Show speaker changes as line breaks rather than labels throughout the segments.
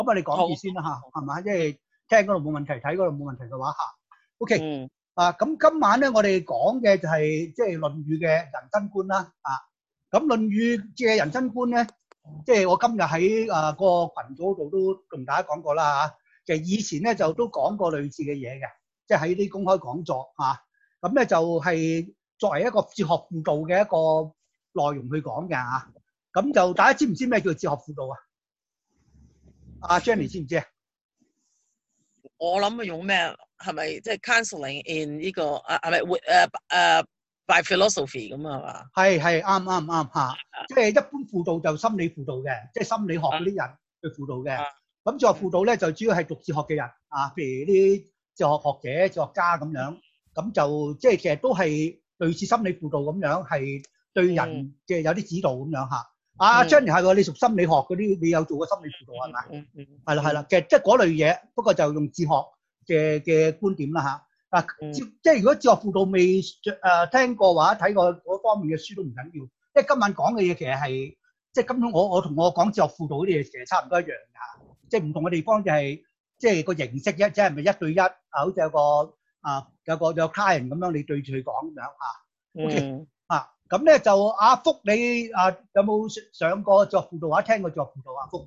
我哋講住先啦嚇，係嘛？因為聽嗰度冇問題，睇嗰度冇問題嘅話嚇。OK，咁今晚咧我哋講嘅就係即係《論語》嘅人生觀啦。咁《論語》嘅人生觀咧，即係我今日喺個群組度都同大家講過啦嚇。其實以前咧就都講過類似嘅嘢嘅，即係喺啲公開講座嚇。咁咧就係作為一個哲學輔導嘅一個內容去講嘅嚇。咁就大家知唔知咩叫哲學輔導啊？阿 Jenny 知唔知啊？
我諗用咩？係咪即係 counselling in 呢個係咪by philosophy 咁啊嘛？
係啱嚇，即係一般輔導就心理輔導嘅，即係心理學嗰啲人去輔導嘅。咁哲學輔導咧就主要係讀哲學嘅人譬如啲哲學學者、哲學家咁樣，咁就即係其實都係類似心理輔導咁樣，係對人嘅有啲指導咁樣嚇。阿 Jenny 係喎，你讀心理學嗰啲，你有做過心理輔導係咪？係啦，其實即係嗰類嘢，不過就用哲學嘅觀點啦嚇。即係如果哲學輔導未聽過或者睇過嗰方面嘅書都唔緊要，因為今晚講嘅嘢其實係即係根本我同我講哲學輔導嗰啲嘢其實差唔多一樣㗎，即係唔同嘅地方就係即係個形式啫，即係咪一對一好似有個 client 咁樣你對住佢講咁樣嚇。OK 咁咧就阿福你有冇上過哲學輔導或者聽過哲學輔導啊？福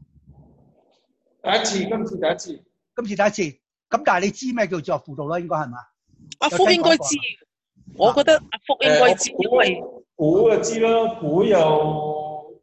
今次第一次。
咁但係你知咩叫哲學輔導啦？應該係嘛？
阿福應該知，我覺得阿福應該知，因為
估就知啦，估又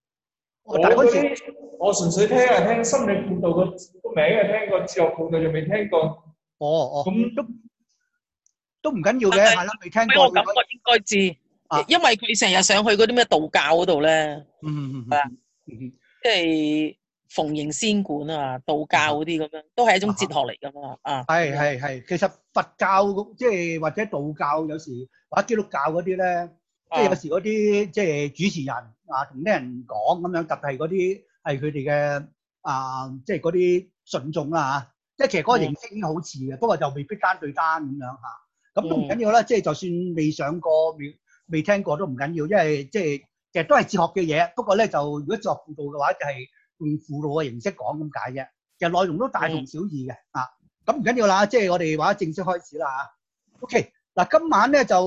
我純粹聽心理輔導個名係聽過，哲學輔導就未聽過。
咁都唔緊要嘅，係啦，未聽過。
我感覺應該知，因為佢成日上去嗰啲咩道教嗰度咧，即係奉迎仙館啊，道教嗰啲咁樣，都係一種哲學嚟噶嘛。
係，其實佛教即係或者道教有時或者基督教嗰啲咧，即係有時嗰啲即係主持人同啲人講咁樣，特別係嗰啲係佢哋嘅即係嗰啲信眾啦嚇，即係其實嗰個形式已經好似嘅，不過就未必單對單咁樣嚇。咁都唔緊要啦，即係就算未上過未聽過都唔緊要，因為即係其實都係哲學嘅嘢，不過咧就如果哲學輔導嘅話就係用輔導嘅形式講咁解啫，其實內容都大同小異嘅咁唔緊要啦，即係我哋話正式開始啦嚇。OK，嗱今晚咧就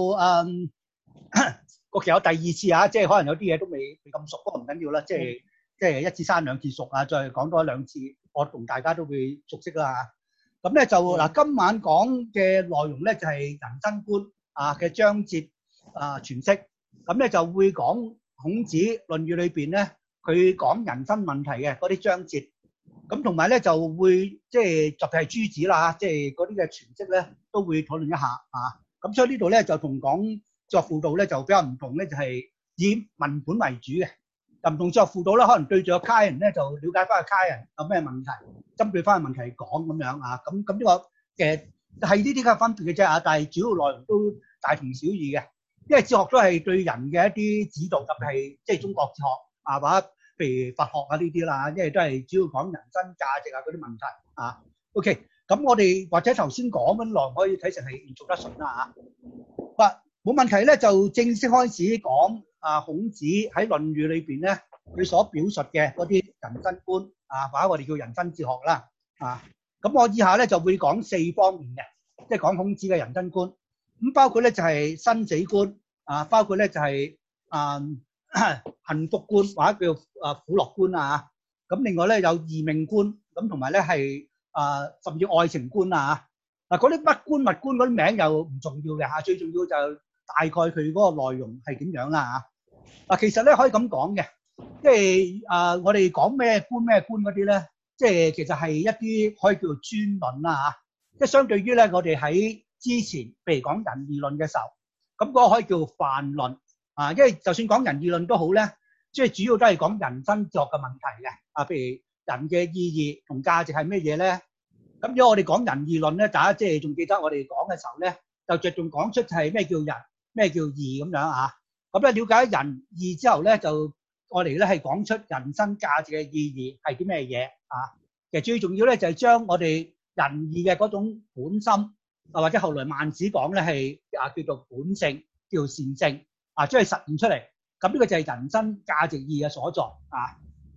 其實有第二次即係可能有啲嘢都未咁熟，不過唔緊要啦，即係一至三兩次熟再講多一兩次，我同大家都會熟悉啦嚇。咁咧就今晚講嘅內容咧就係人生觀嘅章節詮釋，咁咧就會講孔子《論語》裏邊咧佢講人生問題嘅嗰啲章節，咁同埋咧就會即係特別係朱子啦，即係嗰啲嘅詮釋咧都會討論一下咁所以呢度咧就同講哲學輔導咧就比較唔同咧，就係以文本為主嘅，唔同哲學輔導咧可能對住個 client 咧就了解翻個 client 有咩問題，針對翻個問題講咁樣咁呢個係呢啲嘅分別嘅啫但係主要內容都大同小異嘅，因為哲學都係對人嘅一啲指導，特別係即係中國哲學或者譬如佛學呢啲啦，因為都係主要講人生價值嗰啲問題OK， 咁我哋或者頭先講嗰啲內容可以睇成係做得順啦冇問題咧，就正式開始講孔子喺《論語》裏邊咧，佢所表述嘅嗰啲人生觀或者我哋叫人生哲學啦咁我以下咧就會講4方面嘅，即係講孔子嘅人生觀，咁包括咧就係生死觀包括咧就係幸福觀或者叫苦樂觀咁另外咧有義命觀，咁同埋咧係甚至愛情觀嗱嗰啲乜觀物觀嗰啲名又唔重要嘅最重要就大概佢嗰個內容係點樣啦其實咧可以咁講嘅，即係我哋講咩觀嗰啲咧，即係其實係一啲可以叫做專論啦即係相對於咧我哋喺之前譬如講仁義論嘅時候，咁嗰個可以叫做泛論因為就算講仁義論都好咧，即係主要都係講人生哲學嘅問題嘅譬如人嘅意義同價值係咩嘢咧？咁如果我哋講仁義論咧，大家即係仲記得我哋講嘅時候咧，就着重講出係咩叫仁，咩叫義咁樣咁咧了解仁義之後咧，就我哋咧係講出人生價值嘅意義係啲咩嘢其實最重要咧就係將我哋仁義嘅嗰種本心或者後來孟子講咧係叫做本性，叫做善性將佢實現出嚟。咁呢個就係人生價值意義嘅所在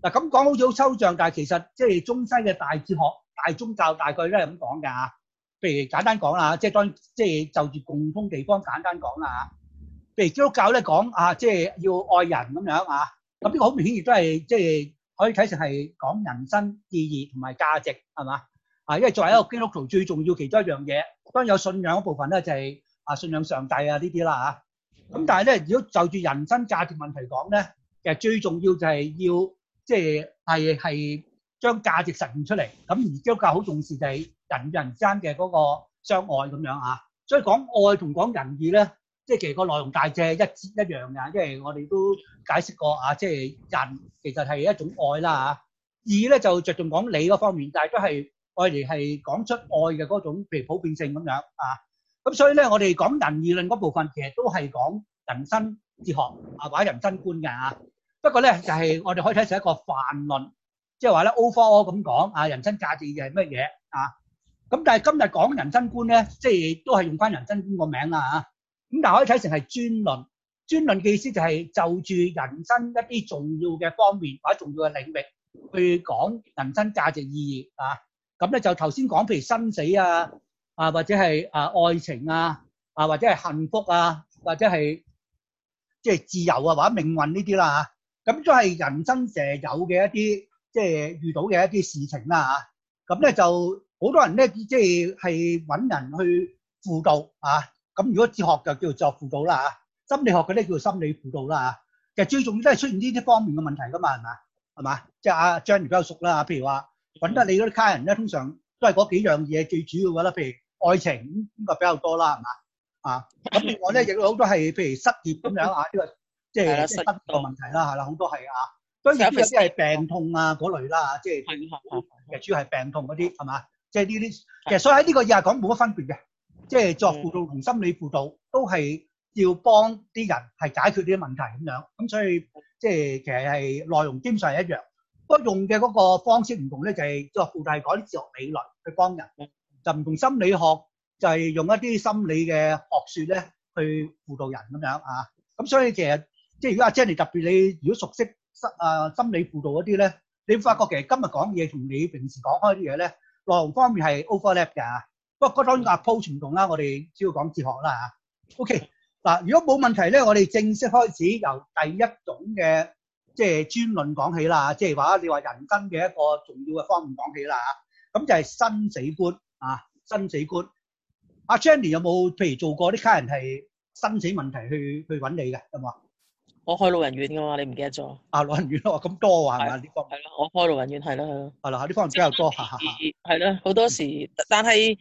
嗱咁講好似好抽象，但係其實即係中西嘅大哲學、大宗教大概都係咁講㗎嚇。譬如簡單講啦，即係當即係就住共通地方簡單講啦嚇。譬如基督教咧講啊，即係要愛人咁樣啊。咁呢個好明顯亦都係即係可以睇成係講人生意義同埋價值係嘛？啊，因為作為一個基督徒最重要其中一樣嘢，當然有信仰嗰部分咧就係信仰上帝啊呢啲啦嚇。咁但係咧，如果就住人生價值問題講咧，其實最重要就係要即係將價值實現出嚟。咁而基督教好重視就係人與人之間嘅嗰個相愛咁樣啊。所以講愛同講仁義咧，即係其實個內容大致係一樣㗎。因為我哋都解釋過啊，即係人其實係一種愛啦嚇。義咧就着重講理嗰方面，但係都係愛嚟係講出愛嘅嗰種譬如普遍性咁樣啊。咁所以咧，我哋講仁義論嗰部分其實都係講人生哲學啊或者人生觀㗎嚇。不過咧，就係我哋可以睇成一個泛論，即係話咧 overall 咁講啊，人生價值嘅係乜嘢啊？咁但係今日講人生觀咧，即係都係用翻人生觀個名啦嚇。咁但係可以睇成係專論，專論嘅意思就係就住人生一啲重要嘅方面或者重要嘅領域去講人生價值意義啊。咁咧就頭先講譬如生死啊或者係愛情啊或者係幸福啊或者係即係自由啊或者命運呢啲啦嚇。咁都係人生成日有嘅一啲即係遇到嘅一啲事情啦嚇。咁咧就好多人咧即係揾人去輔導啊。咁如果哲學就叫做輔導啦嚇，心理學嗰啲叫做心理輔導啦嚇。其實最重要都係出現呢啲方面嘅問題噶嘛，係嘛？即係阿張比較熟啦，譬如話揾得你嗰啲客人咧，通常都係嗰幾樣嘢最主要嘅啦。譬如愛情咁個比較多啦，係嘛？咁另外咧亦有好多係譬如失業咁樣呢個即係失業個問題啦，係啦，好多係啊。當然有啲係病痛啊嗰類啦，即係其實主要係病痛嗰啲係嘛？即係呢啲其實所以喺呢個嘢嚟講冇乜分別嘅。即係作輔導同心理輔導都係要幫啲人係解決呢啲問題咁樣，咁所以即係其實係內容基本上係一樣，不過用嘅嗰個方式唔同咧，就係作輔導係講啲哲學理論去幫人，就唔同心理學就係用一啲心理嘅學説咧去輔導人咁樣啊。咁所以其實即係如果阿 Jenny 特別你如果熟悉心理輔導嗰啲咧，你會發覺其實今日講嘢同你平時講開啲嘢咧內容方面係 overlap 㗎。不過當然 approach 唔同啦，我哋主要講哲學啦嚇。OK 嗱，如果冇問題咧，我哋正式開始由第一種嘅即係專論講起啦，即係話你話人生嘅一個重要嘅方面講起啦嚇。咁就係生死觀啊，生死觀。阿 Jenny 有冇譬如做過啲客人係生死問題去揾你嘅有冇啊？
我開老人院㗎嘛，你唔記得咗？
老人院咯，咁多啊係嘛？呢方面
係咯，我開老人院係咯。
係啦，呢方面比較多
係咯，好多時，但係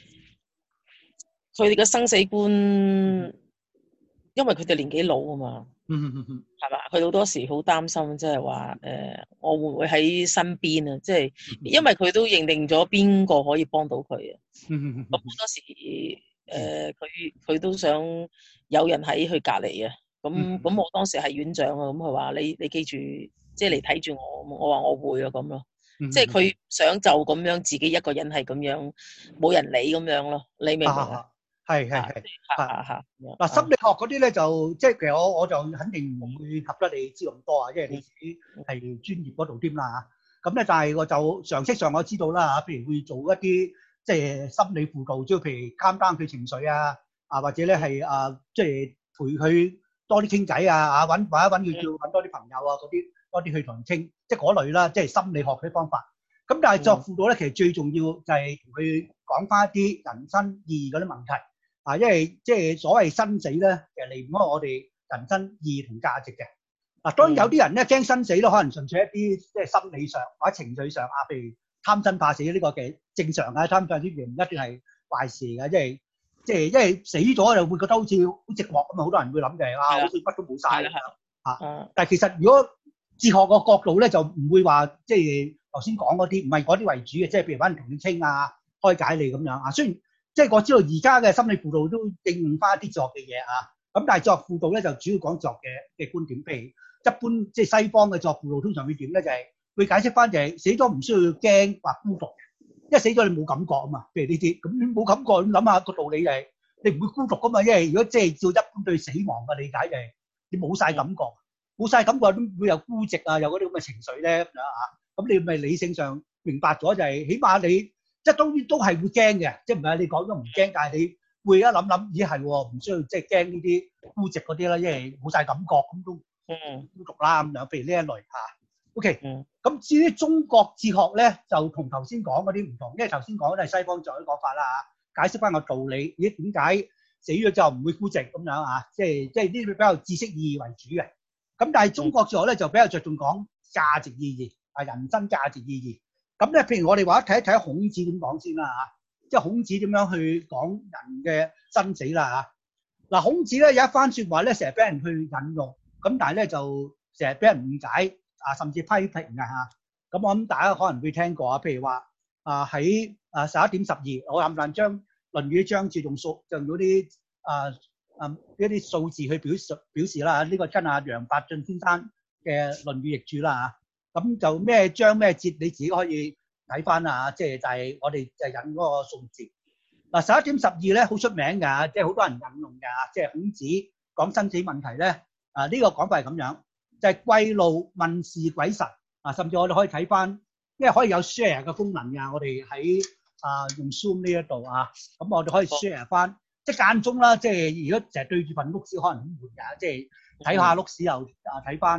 佢哋嘅生死觀，因為佢哋年紀老啊嘛，係嘛？佢好多時好擔心，即係話我會唔會喺身邊啊？即係因為佢都認定咗邊個可以幫到佢啊。咁好多時佢都想有人喺佢隔離啊。咁我當時係院長啊，咁佢話你記住，即係嚟睇住我，我話我會啊咁咯。即係佢想就咁樣自己一個人係咁樣冇人理咁樣咯，你明唔明啊？
係嗱，心理學嗰啲咧就即係其實我就肯定唔會及得你知咁多啊，因為你自己係專業嗰度添啦嚇。咁咧，但係我就常識上我知道啦嚇，譬如會做一啲即係心理輔導，即係譬如calm down佢情緒或者咧係即係陪佢多啲傾偈或者揾佢叫揾多啲朋友嗰啲多啲去同人傾，即係嗰類啦，即係心理學嗰啲方法。咁但係作輔導咧，其實最重要就係同佢講翻一啲人生意義嗰啲問題因為即係所謂生死咧，其實離唔開我哋人生意義同價值嘅。當然有啲人咧驚生死咯，可能純粹一啲即係心理上或者情緒上譬如貪生怕死呢個嘅正常嘅，貪生怕死唔一定係壞事嘅，因為死咗就會覺得好似好寂寞咁啊！好多人會諗就係好似乜都冇晒但係其實如果哲學個角度咧，就唔會話即係頭先講嗰啲，唔係嗰啲為主嘅，即係譬如揾人同你傾開解你咁樣雖然即係我知道而家嘅心理輔導都應用翻一啲哲學嘅嘢咁但係哲學輔導咧就主要講哲學嘅觀點，譬如一般即係西方嘅哲學輔導通常會點咧，就係會解釋翻就係死咗唔需要驚或孤獨。因為死咗你冇感覺啊嘛，譬如呢啲咁冇感覺，咁諗下個道理就係你唔會孤獨噶嘛，因為如果即係照一般對死亡嘅理解就係你冇晒感覺， 冇晒感覺都會有孤寂啊，有嗰啲咁嘅情緒咧咁樣啊。咁你咪理性上明白咗就係，起碼你即係當然都係會驚嘅，即係唔係你講咗唔驚，但係你會一諗諗，咦係喎，唔需要即係驚呢啲孤寂嗰啲啦，因為冇晒感覺咁都孤獨啦咁樣，譬如呢一類嚇。OK，咁至於中國哲學咧，就同頭先講嗰啲唔同，因為頭先講都係西方哲學講法啦嚇，解釋翻個道理，咦點解死咗之後唔會孤寂咁樣啊？即係呢啲比較知識意義為主嘅。咁但係中國哲學咧就比較着重講價值意義啊，人生價值意義。咁咧，譬如我哋話睇一睇孔子點講先啦嚇，即係孔子點樣去講人嘅生死啦嚇。嗱，孔子咧有一番説話咧，成日俾人去引用，咁但係咧就成日俾人誤解啊，甚至批評嘅嚇。咁我諗大家可能會聽過啊，譬如話喺11:12，我冚唪唥將《論語》章節用嗰啲一啲數字去表示啦，呢個跟阿楊伯峻先生嘅《論語》譯註啦嚇，咁就咩章咩節你自己可以睇翻啊，即係就係我哋就引嗰個數字。嗱11:12咧好出名㗎，即係好多人引用㗎，即係孔子講生死問題咧呢個講法係咁樣，就係貴路問事鬼神啊，甚至我哋可以睇翻，因為可以有 share 嘅功能㗎，我哋喺用 Zoom 呢一度啊，咁我哋可以 share 翻。即係間中啦，即係如果成日對住份碌屎可能好悶㗎，即係睇下碌屎又睇翻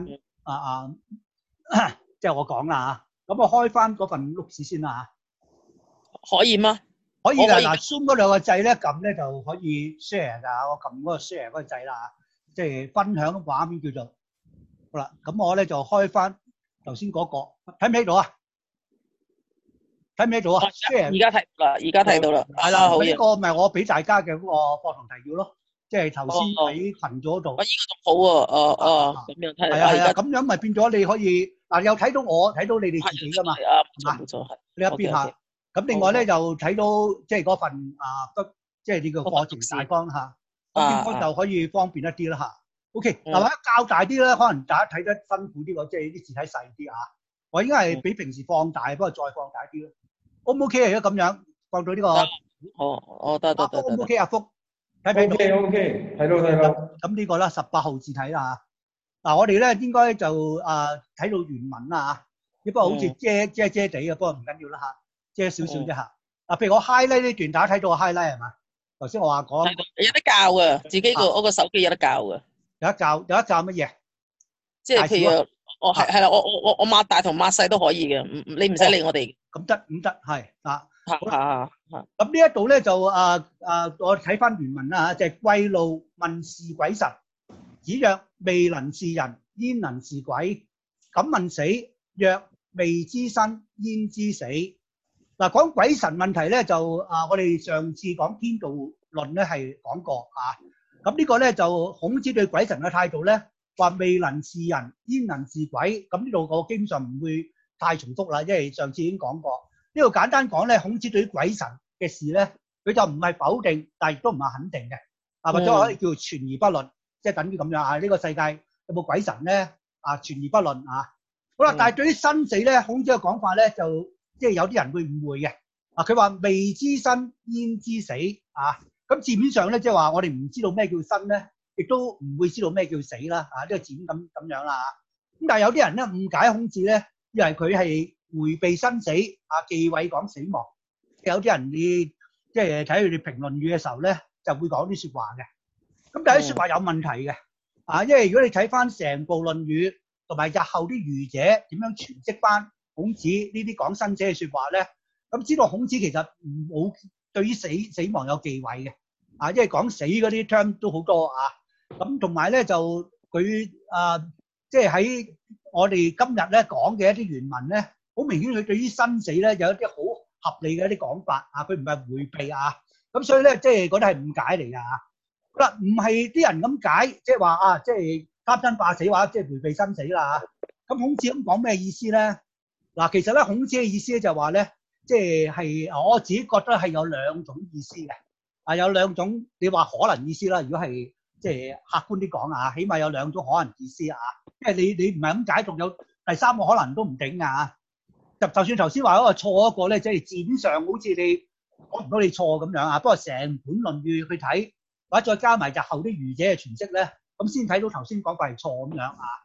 即係我講啦嚇，咁我開翻嗰份碌屎先啦嚇。
可以嗎？
可以㗎，嗱 Zoom 嗰兩個掣咧撳咧就可以 share 㗎，我撳嗰個 share 嗰個掣啦，即係分享畫面叫做好啦。咁我咧就開翻頭先嗰個，睇唔睇到啊？睇唔睇到啊？
而家睇到啦，
係啦，呢個咪我俾大家嘅嗰個課堂提要咯，即係頭先喺群組度。
呢個仲好喎，咁樣睇。
係啊，咁樣咪變咗你可以嗱，又睇到我，睇到你哋自己㗎嘛。
係冇錯，係。
呢一邊嚇，咁另外咧就睇到即係嗰份即係呢個課程大綱嚇，咁應該就可以方便一啲啦嚇。OK，嗱或者較大啲咧，可能大家睇得辛苦啲喎，即係啲字體細啲啊。我應該係比平時放大，不過再放大啲咯。O 唔 OK 啊？如果咁樣放到呢個，
得。
O 唔 OK？阿福睇唔睇到
？OK，睇到。
咁呢個啦，18號字體啦嚇。嗱，我哋咧應該就睇到原文啦嚇，只不過好似遮地嘅，不過唔緊要啦嚇，遮少少啫嚇。嗱，譬如我 highlight 呢段，大家睇到我 highlight 係嘛？頭先我話講
有得教嘅，自己我個手機有得教嘅。
有得教乜嘢？
即係譬如係啦，我擘大同擘細都可以嘅，你唔使理我哋。
咁得係啊。
咁
呢一度咧就我睇翻原文啦嚇，就係貴路問事鬼神，子曰：未能是人，焉能是鬼？敢問死，曰：未知生，焉知死？嗱，講鬼神問題咧就我哋上次講天道論咧係講過啊。咁呢個咧就孔子對鬼神嘅態度咧，話未能是人，焉能是鬼？咁呢度我基本上唔會太重複啦，因為上次已經講過。呢度簡單講咧，孔子對於鬼神嘅事咧，佢就唔係否定，但係亦都唔係肯定嘅，或者可以叫存而不論，即係等於咁樣啊。呢個世界有冇鬼神咧？存而不論啊。好啦，但係對於生死咧，孔子嘅講法咧，就即係有啲人會誤會嘅。佢話未知生，焉知死啊？咁字面上咧，即係話我哋唔知道咩叫生咧，亦都唔會知道咩叫死啦。呢個字面咁樣啦。咁但係有啲人咧誤解孔子咧，以為佢係迴避生死忌諱講死亡。有啲人你即係睇佢哋評論語嘅時候咧，就會講啲説話嘅。咁但係啲説話有問題嘅因為如果你睇翻成部論語同埋日後啲儒者點樣詮釋翻孔子呢啲講生死嘅説話咧，咁知道孔子其實冇對於死亡有忌諱嘅因為講死嗰啲 term 都好多咁同埋咧就佢即係喺我哋今日咧講嘅一啲原文咧，好明顯佢對於生死咧有一啲好合理嘅一啲講法佢唔係迴避咁所以咧即係嗰啲係誤解嚟㗎好啦，唔係啲人咁解，即係話即係貪生怕死話即係迴避生死啦咁孔子咁講咩意思咧？嗱，其實咧孔子嘅意思咧就係話咧，即係我自己覺得係有兩種意思嘅有兩種你話可能意思啦。如果係即係客觀啲講起碼有兩種可能意思因為你唔係咁解，仲有第三個可能都唔定就算頭先話嗰個錯嗰個咧，即係字面上好似你講唔到你錯咁樣不過成本論語去睇，或者再加埋日後啲儒者嘅詮釋咧，咁先睇到頭先講法係錯咁樣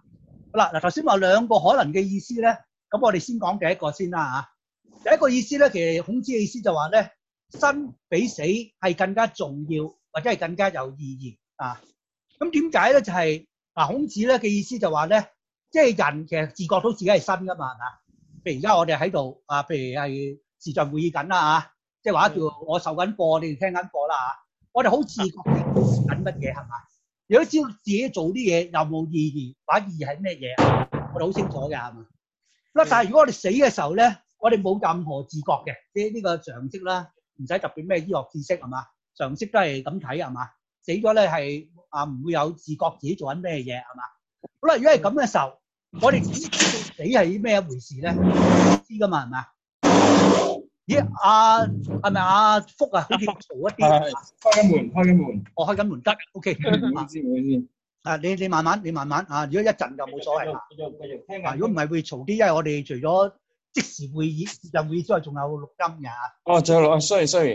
好啦，嗱頭先話兩個可能嘅意思咧，咁我哋先講第一個先啦嚇。第一個意思咧，其實孔子嘅意思就話咧，生比死係更加重要，或者係更加有意義啊。咁點解咧？就係孔子咧嘅意思就話咧，即係人其實自覺到自己係生噶嘛，係嘛？譬如而家我哋喺度啊，譬如係視像會議緊啦嚇，即係話叫我受緊課，你哋聽緊課啦嚇。我哋好自覺自己緊乜嘢係嘛？如果知道自己做啲嘢有冇意義，或者意義係咩嘢，我哋好清楚嘅係嘛？咁但係如果我哋死嘅時候咧，我哋冇任何自覺嘅，呢個常識啦，唔使特別咩醫學知識係嘛？常識都係咁睇係嘛？死咗咧係唔會有自覺自己做緊咩嘢係嘛？好啦，如果係咁嘅時候，我哋知道死係咩一回事咧？知㗎嘛係嘛？咦，係咪阿福啊？好似嘈一啲。
係開緊門。
我開緊門得 ，OK。
唔好意思。
你慢慢啊！如果一陣就冇所謂啦。
繼續聽
如果唔係會嘈啲，因為我哋除咗即時會議、視像會議之外，仲有錄音嘅。
哦，仲有錄 ，sorry。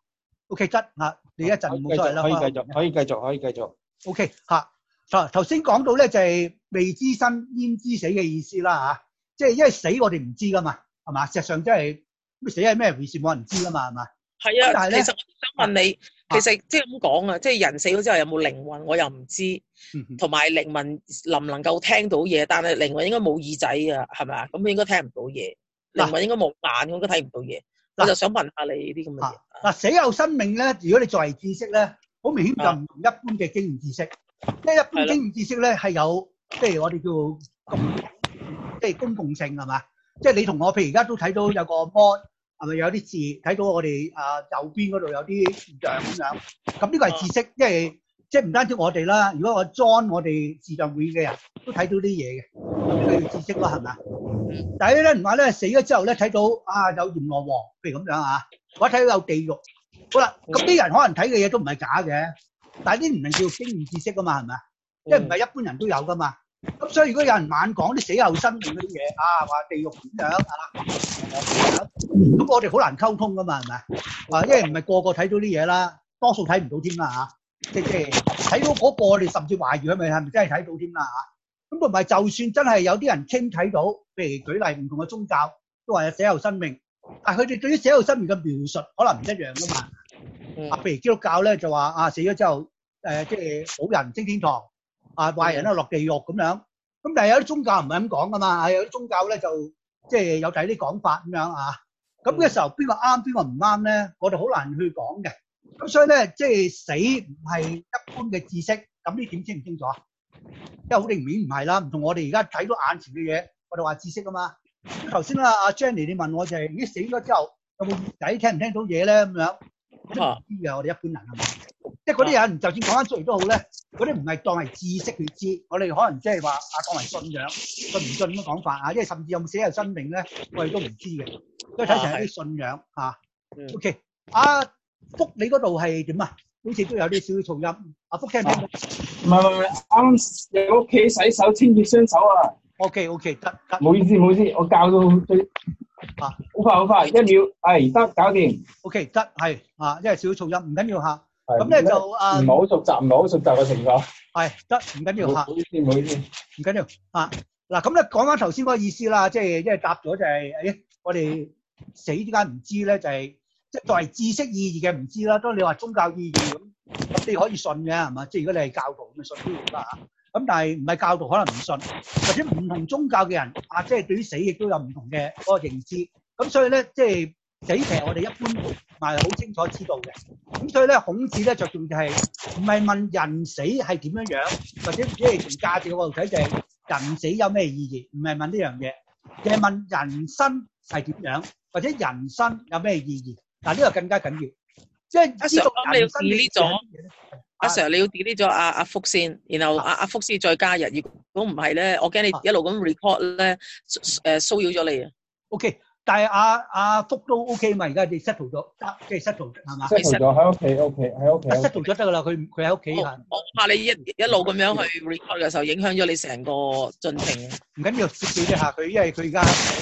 OK，得啊，你一陣冇所謂啦。
可以繼續。
OK 嚇，頭先講到咧就係未知生焉知死嘅意思啦嚇，即係因為死我哋唔知噶嘛，係嘛？事實上即係死係咩回事，冇人知噶嘛，係嘛？
係啊，
但係呢
其實我想問你，其實即係咁講啊，即係人死咗之後有冇靈魂，我又唔知，同埋靈魂能唔能夠聽到嘢？但係靈魂應該冇耳仔㗎，係咪啊？咁應該聽唔到嘢。靈魂應該冇眼，應該睇唔到嘢。我就想問下你呢啲咁嘅嘢。
嗱，死後生命咧，如果你作為知識咧，好明顯就唔同一般嘅經驗知識。因為一般經驗知識咧係有，即係我哋叫公共性係嘛？即係你同我譬如而家都睇到有個 mon 係咪有啲字睇到我哋右邊嗰度有啲圖像咁樣？咁呢個係知識，因為即係唔單止我哋啦，如果我 join 我哋視像會嘅人都睇到啲嘢嘅，咁呢個叫知識咯，係咪？但係咧唔話咧死咗之後咧睇到有閻羅王，譬如咁樣啊，或者睇到有地獄。好啦，咁啲人可能睇嘅嘢都唔係假嘅，但係呢啲唔係叫經驗知識噶嘛，係咪？即係唔係一般人都有噶嘛？咁所以如果有人猛講啲死後生命嗰啲嘢話地獄點樣咁我哋好難溝通噶嘛，係咪？因為唔係個個睇到啲嘢啦，多數睇唔到添啦嚇。即係睇到嗰個，我哋甚至懷疑佢係咪真係睇到添啦嚇。咁同埋就算真係有啲人傾睇到，譬如舉例唔同嘅宗教都話有死後生命，但係佢哋對於死後生命嘅描述可能唔一樣噶嘛。譬如基督教咧就話死咗之後即係好人升天堂，壞人咧落地獄咁樣。咁但係有啲宗教唔係咁講噶嘛，有啲宗教咧就即係有第啲講法咁樣啊。咁嘅時候邊個啱邊個唔啱咧？我哋好難去講嘅。咁所以咧即係死唔係一般嘅知識，咁呢點清唔清楚啊？因為好明顯唔係啦，唔同我哋而家睇到眼前嘅嘢，我哋話知識啊嘛。頭先阿 Jenny 你問我就係咦死咗之後有冇耳仔聽唔聽到嘢咧咁樣？嗰啲唔知嘅，我哋一般人係嘛？即係嗰啲人就算講翻出嚟都好咧，嗰啲唔係當係知識去知，我哋可能即係話當為信仰，信唔信咁嘅講法啊？因為甚至有冇死後生命咧，我哋都唔知嘅，所以睇成一啲信仰嚇。OK，阿福你嗰度係點啊？好似都有啲少少噪音。阿福聽唔聽到？
唔係，啱喺屋企洗手清潔雙手啊。
OK，得。
冇意思，我教到最好快，1秒，得搞掂。
OK，得係因為少少噪音，唔緊要嚇。咁咧就
唔係好熟習嘅情況。
係得，唔緊要嚇。
唔好意思。
唔緊要嗱，咁咧講翻頭先嗰個意思啦，即係答咗就係我哋死點解唔知咧？就係即係作為知識意義嘅唔知啦。當你話宗教意義咁你可以信嘅係嘛？即係如果你係教徒咁信都要啦嚇。咁但係唔係教徒可能唔信，或者唔同宗教嘅人即係對於死亦都有唔同嘅嗰個認知。咁所以咧，即係死其實我哋一般唔係好清楚知道嘅。咁所以咧，孔子咧着重就係唔係問人死係點樣樣，或者只係從價值嗰度睇就係人死有咩意義，唔係問呢樣嘢，而係問人生係點樣，或者人生有咩意義。嗱，呢個更加緊要，即係知道人生嘅意義。
阿 Sir， 你要 delete 咗阿福先，然後阿福先再加入。如果唔係咧，我驚你一路咁 record 咧，騷擾咗你啊。
OK， 但係阿福都 OK 嘛？而家你 settle 咗，即係 settle 係嘛
？settle 咗喺屋企，OK， 喺屋企。
settle 咗得㗎啦，佢喺屋企啊。
我怕你一路咁樣去 record 嘅時候，影響咗你成個進程。
唔緊要，少少啫嚇佢，因為佢而家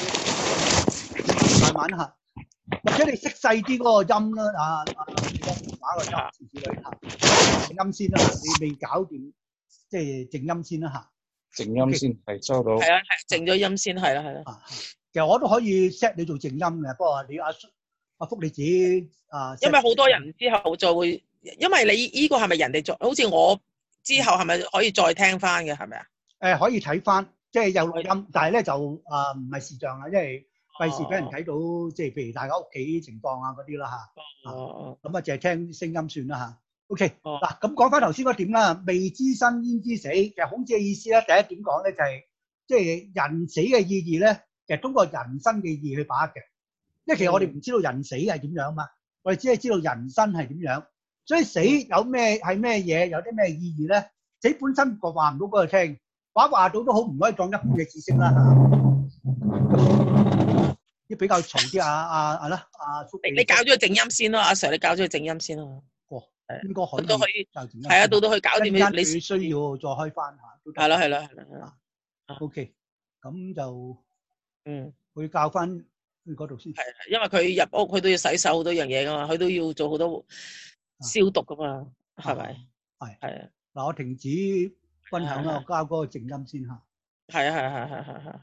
慢慢嚇。或者你熄細啲嗰個音啦，電話個音少少啦嚇，靜音先啦，你未搞掂，即係靜音先啦嚇。
靜音先係收到。
係啊，係靜咗音先係啦，係啦。
其實我都可以 set 你做靜音嘅，不過你阿福你自己
因為好多人之後就會，因為你呢個係咪人哋做？好似我之後係咪可以再聽翻嘅？係咪啊？
可以睇翻，即係有錄音，但係咧就唔係視像啦，因為費事俾人睇到，即係譬如大家屋企情況啊嗰啲啦嚇。咁啊，淨係聽聲音算啦嚇。OK，嗱咁講翻頭先嗰點啦，未知生焉知死。其實孔子嘅意思咧，第一點講咧就係即係人死嘅意義咧，其實通過人生嘅意義去把握嘅。因為其實我哋唔知道人死係點樣嘛，我哋只係知道人生係點樣。所以死有咩係咩嘢，有啲咩意義咧？死本身個話唔到俾佢聽，話到都好，唔可以當一般嘅知識啦嚇。啲比較嘈啲
你搞咗個靜音先咯，阿 Sir 你搞咗個靜音先咯。
應該可以，
都可以，係啊，到去搞掂你
需要再開翻下。
係啦。
OK，咁就會教翻去嗰度先。
係，因為佢入屋佢都要洗手好多樣嘢噶嘛，佢都要做好多消毒噶嘛，係咪？係啊。
嗱，我停止分享啦，我交嗰個靜音先嚇。
係。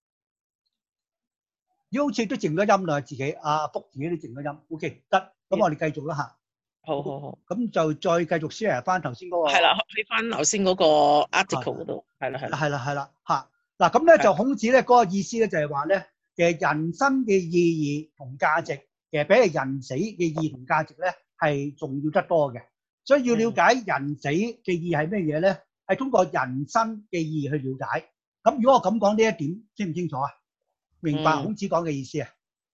咦，好似都靜咗音啦，自己阿福自己都靜咗音。OK，得，咁我哋繼續啦嚇。
好，
咁就再繼續 share 翻頭先嗰個。
係啦，去翻頭先嗰個 article 嗰度。係啦
嚇。嗱，咁咧就孔子咧嗰個意思咧就係話咧，其實人生嘅意義同價值，其實比起人死嘅意義同價值咧係重要得多嘅。所以要了解人死嘅意義係咩嘢咧，係通過人生嘅意義去了解。咁如果我咁講呢一點，清唔清楚啊？明白孔子講嘅意思啊？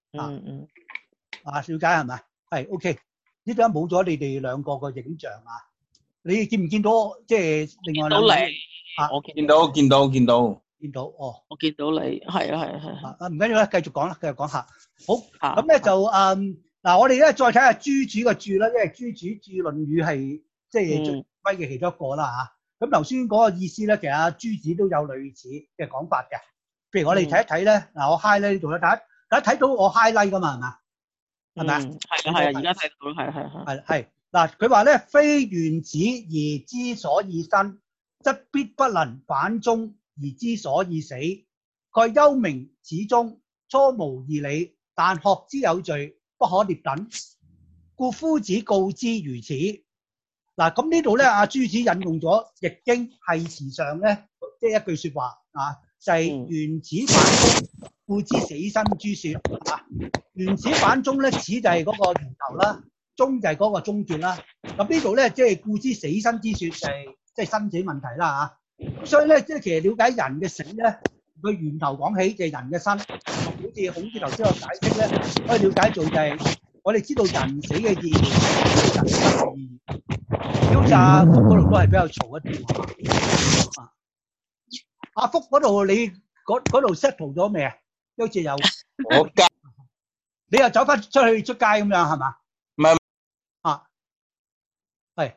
了解係咪？係 OK。呢度冇咗你哋兩個個影像啊！你見唔見到？即係另外兩個
我
見到。
見到哦！
我見到你，係啊。
唔緊要啦，繼續講下。好，咁咧就嗱，我哋咧再睇下朱子嘅注啦，因為朱子注《論語》係即係最威嘅其中一個啦嚇。咁頭先嗰個意思咧，其實阿朱子都有類似嘅講法嘅。譬如我哋睇一睇咧，嗱我 highlight 呢度咧，大家睇到我 highlight 噶嘛係嘛？係咪啊？
係啊，而家睇到
係嗱，佢話咧，非原子而知所以生，則必不能反終而知所以死。蓋幽冥始終，初無義理，但學之有罪，不可獵等。故夫子告之如此。嗱，咁呢度咧，阿朱子引用咗《易經》繫辭上咧，即係一句説話啊，就係原子反終，故知死生之說啊。原子反終咧，始就係嗰個源頭啦，終就係嗰個終結啦。咁呢度咧，即係故知死生之說就係即係生死問題啦嚇。所以咧，即係其實了解人嘅死咧，佢源頭講起就係人嘅生。好似孔子頭先個解釋咧，可以了解做就係我哋知道人死嘅意義，人生嘅意義。好似阿福嗰度都係比較嘈一啲啊。阿福嗰度你嗰度 settle 咗未啊？好似有
我交。
你又走翻出街咁樣係嘛？
唔係
係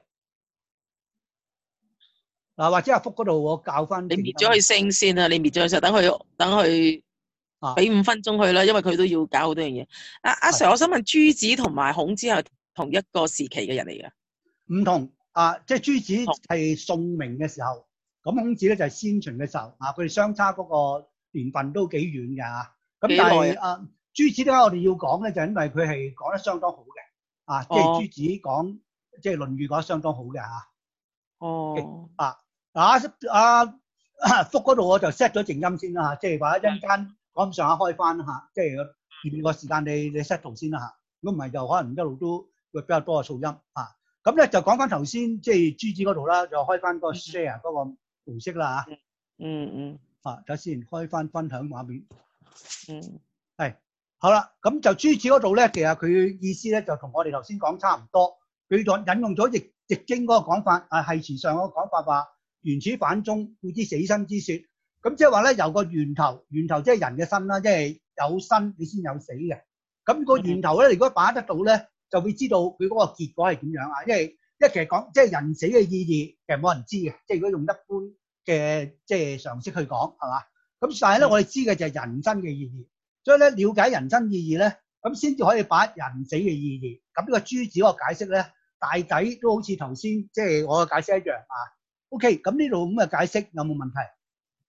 嗱，或者阿福嗰度我教翻
你滅咗佢聲先啊！你滅咗佢先，等佢俾5分鐘佢啦，因為佢都要搞好多樣嘢。阿 Sir，我想問朱子同埋孔子係同一個時期嘅人嚟嘅？
唔同啊，即係朱子係宋明嘅時候，咁孔子咧就係先秦嘅時候啊，佢哋相差嗰個年份都幾遠㗎嚇。咁但係朱子點解我哋要講咧？就因為佢係講得相當好嘅，啊，即係朱子講即係《論語》講得相當好嘅嚇。阿福嗰度我就 set 咗靜音先啦嚇，即係話一陣間講上下開翻嚇，即係前面個時間你 set 圖先啦嚇。如果唔係就可能一路都會比較多嘅噪音嚇。咁咧就講翻頭先即係朱子嗰度啦，就開翻個 share 嗰個模式啦嚇。等先開翻分享畫面。係。好啦，咁就朱子嗰度咧，其實佢意思咧就同我哋頭先講差唔多。佢引用咗易經嗰個講法，繫辭上嗰個講法話原始反終，故知死生之說。咁即係話咧，由個源頭即係人嘅生啦，即係有生你先有死嘅。咁個源頭咧，如果把握得到咧，就會知道佢嗰個結果係點樣啊。因為其實講即係人死嘅意義，其實冇人知嘅。即係如果用一般嘅即係常識去講，係嘛？咁但係咧，我哋知嘅就係人生嘅意義。所以咧，了解人生意義咧，咁先至可以把握人死嘅意義。咁呢個朱子個解釋咧，大抵都好似頭先即係我嘅解釋一樣啊。OK，咁呢度咁嘅解釋有冇問題？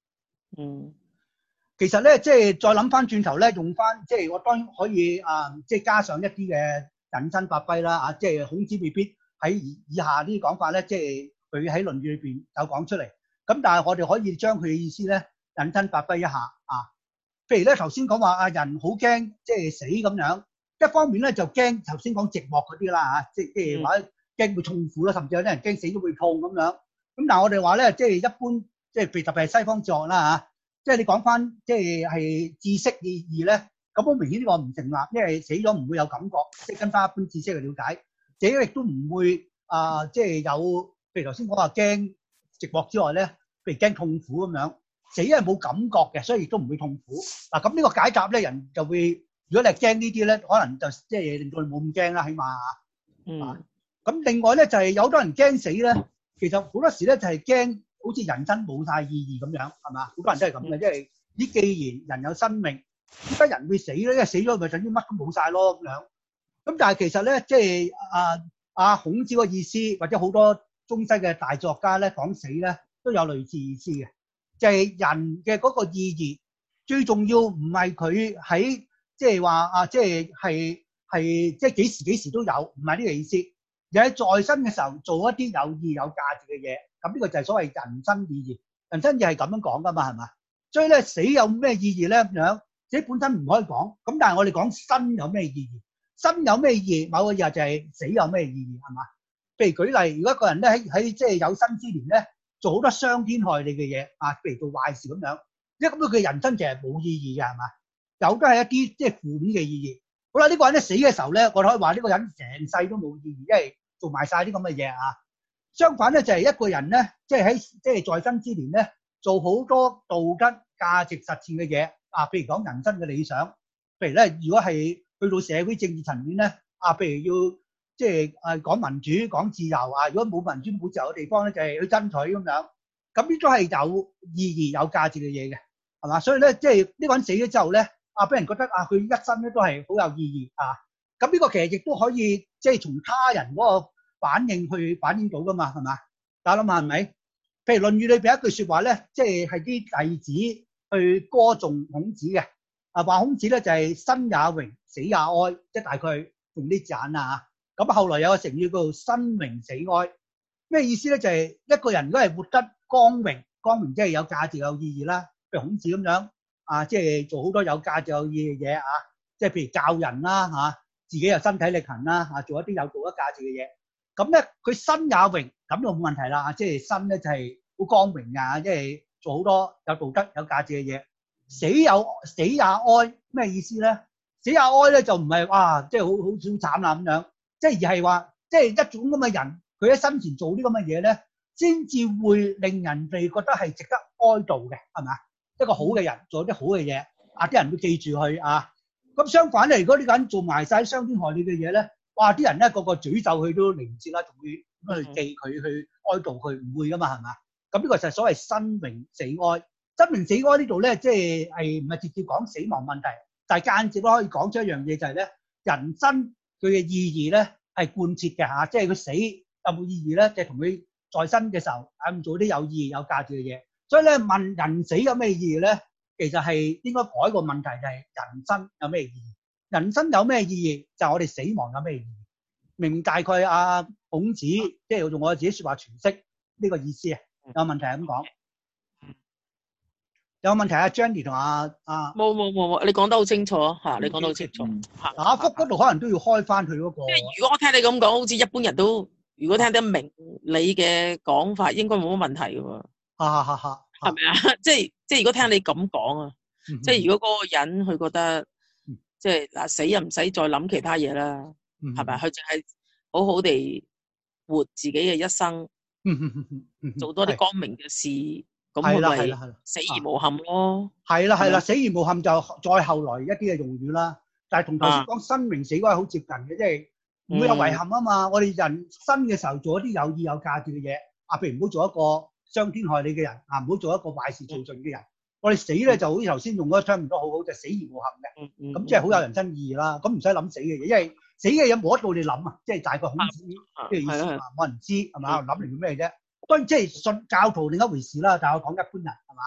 其實咧，即係再諗翻轉頭咧，用翻即係我當然可以即係加上一啲嘅引申發揮啦即係孔子未必喺以下呢啲講法咧，即係佢喺《論語》裏邊有講出嚟。咁但係我哋可以將佢嘅意思咧引申發揮一下譬如咧頭先講話人好驚即係死咁樣，一方面咧就驚頭先講寂寞嗰啲啦即係或者驚會痛苦啦，甚至有啲人驚死都會痛咁樣。咁但係我哋話咧，即係一般即係特別係西方哲學啦即係你講翻即係知識意義咧，咁好明顯呢個唔成立，因為死咗唔會有感覺，即係跟翻一般知識嘅了解，死咗亦都唔會即係有，譬如頭先講話驚寂寞之外咧，譬如驚痛苦咁樣，死係冇感覺嘅，所以亦都唔會痛苦。嗱咁呢個解答咧，人就會，如果你係驚呢啲咧，可能就即係令到你冇咁驚啦，起碼咁另外咧就係有好多人驚死咧，其實好多時咧就係驚。好似人生冇晒意義咁樣，係嘛？好多人都係咁嘅，即係既然人有生命，點解人會死咧？因為死咗咪等於乜都冇晒咯咁樣。咁但係其實咧，即係孔子個意思，或者好多中西嘅大作家咧講死咧，都有類似意思嘅，就係人嘅嗰個意義最重要唔係佢喺即係話即係即係幾時都有，唔係呢個意思。而喺在生嘅時候做一啲有意有價值嘅嘢。咁呢個就係所謂人生意義，人生意義係咁樣講噶嘛，係嘛？所以咧死有咩意義咧咁樣？死本身唔可以講，咁但係我哋講生有咩意義？生有咩意義？某個日就係死有咩意義係嘛？譬如舉例，如果一個人咧喺即係有生之年咧做好多傷天害理嘅嘢譬如做壞事咁樣，因為咁佢人生就係冇意義嘅係嘛？有都係一啲即係負面嘅意義。好啦，呢個人咧死嘅時候咧，我哋可以話呢個人成世都冇意義，因為做埋晒啲咁嘅嘢相反咧，就係一個人咧，即係喺即係在生之年咧，做好多道德價值實踐嘅嘢譬如講人生嘅理想，譬如咧，如果係去到社會政治層面咧，譬如要即係講民主、講自由如果冇民主冇自由嘅地方咧，就係去爭取咁樣。咁呢都係有意義、有價值嘅嘢嘅，係嘛？所以咧，即係呢個人死咗之後咧，俾人覺得佢一生咧都係好有意義咁呢個其實亦都可以即係從他人嗰個反應去反映到噶嘛，係嘛？大家諗下係咪？譬如《論語》裏邊一句説話咧，即係啲弟子去歌頌孔子嘅，話孔子咧就係生也榮，死也哀，即係大概用啲字眼咁後來有個成語叫做生榮死哀，咩意思咧？就係一個人如果係活得光榮，光榮即係有價值有意義啦。譬如孔子咁樣即係做好多有價值有意義嘅嘢即係譬如教人啦自己又身體力行啦做一啲有道德價值嘅嘢。咁咧，佢生也榮，咁就冇問題啦。即係生咧就係好光榮即係做好多有道德、有價值嘅嘢。死也哀，咩意思咧？死也哀咧就唔係即係好慘啦咁樣，即係而係話，即係一種咁嘅人，佢喺生前做啲咁嘅嘢咧，先至會令人哋覺得係值得哀悼嘅，係咪啊？一個好嘅人做啲好嘅嘢，啲人會記住佢咁相反咧，如果呢個人做埋晒傷天害理嘅嘢咧，啲人咧個個詛咒佢都嚟唔切啦，仲會去記佢去哀悼佢，唔會噶嘛，係嘛？咁呢個就係所謂生榮死哀。生榮死哀呢度咧，即係唔係直接講死亡問題，但係間接都可以講出一樣嘢，就係咧人生佢嘅意義咧係貫徹嘅即係佢死有冇意義咧，就係同佢在生嘅時候做啲有意義有價值嘅嘢。所以咧問人死有咩意義咧，其實係應該改個問題，就係人生有咩意義？人生有咩意義？就係我哋死亡有咩意義？明大概孔子即係用我自己説話詮釋呢個意思有問題係咁講？有問題Jenny 同
冇，你講得好清楚你講得好清楚
阿福嗰度可能都要開翻佢嗰個。
即係如果我聽你咁講，好似一般人都如果聽得明你嘅講法，應該冇乜問題嘅喎。係咪啊？即係如果聽你咁講即係如果嗰個人佢覺得即係死又唔使再諗其他嘢啦，係咪？佢淨係好好地活自己嘅一生，做多啲光明嘅事，咁佢咪死而無憾咯。
係啦，死而無憾就再後來一啲嘅用語啦。但係同頭先講生榮死哀好接近嘅，即係唔會有遺憾啊嘛。我哋人生嘅時候做一啲有意有價值嘅嘢譬如唔好做一個傷天害理嘅人唔好做一個壞事做盡嘅人。我哋死咧就好似頭先用嗰個 term 都好好，就死而無憾嘅。咁即係好有人生意義啦。咁唔使諗死嘅嘢，因為死嘅嘢冇得到你諗即係大概孔子嘅意思冇人知係嘛？諗嚟做咩啫？當然即係信教徒另一回事啦，但係我講一般人係嘛？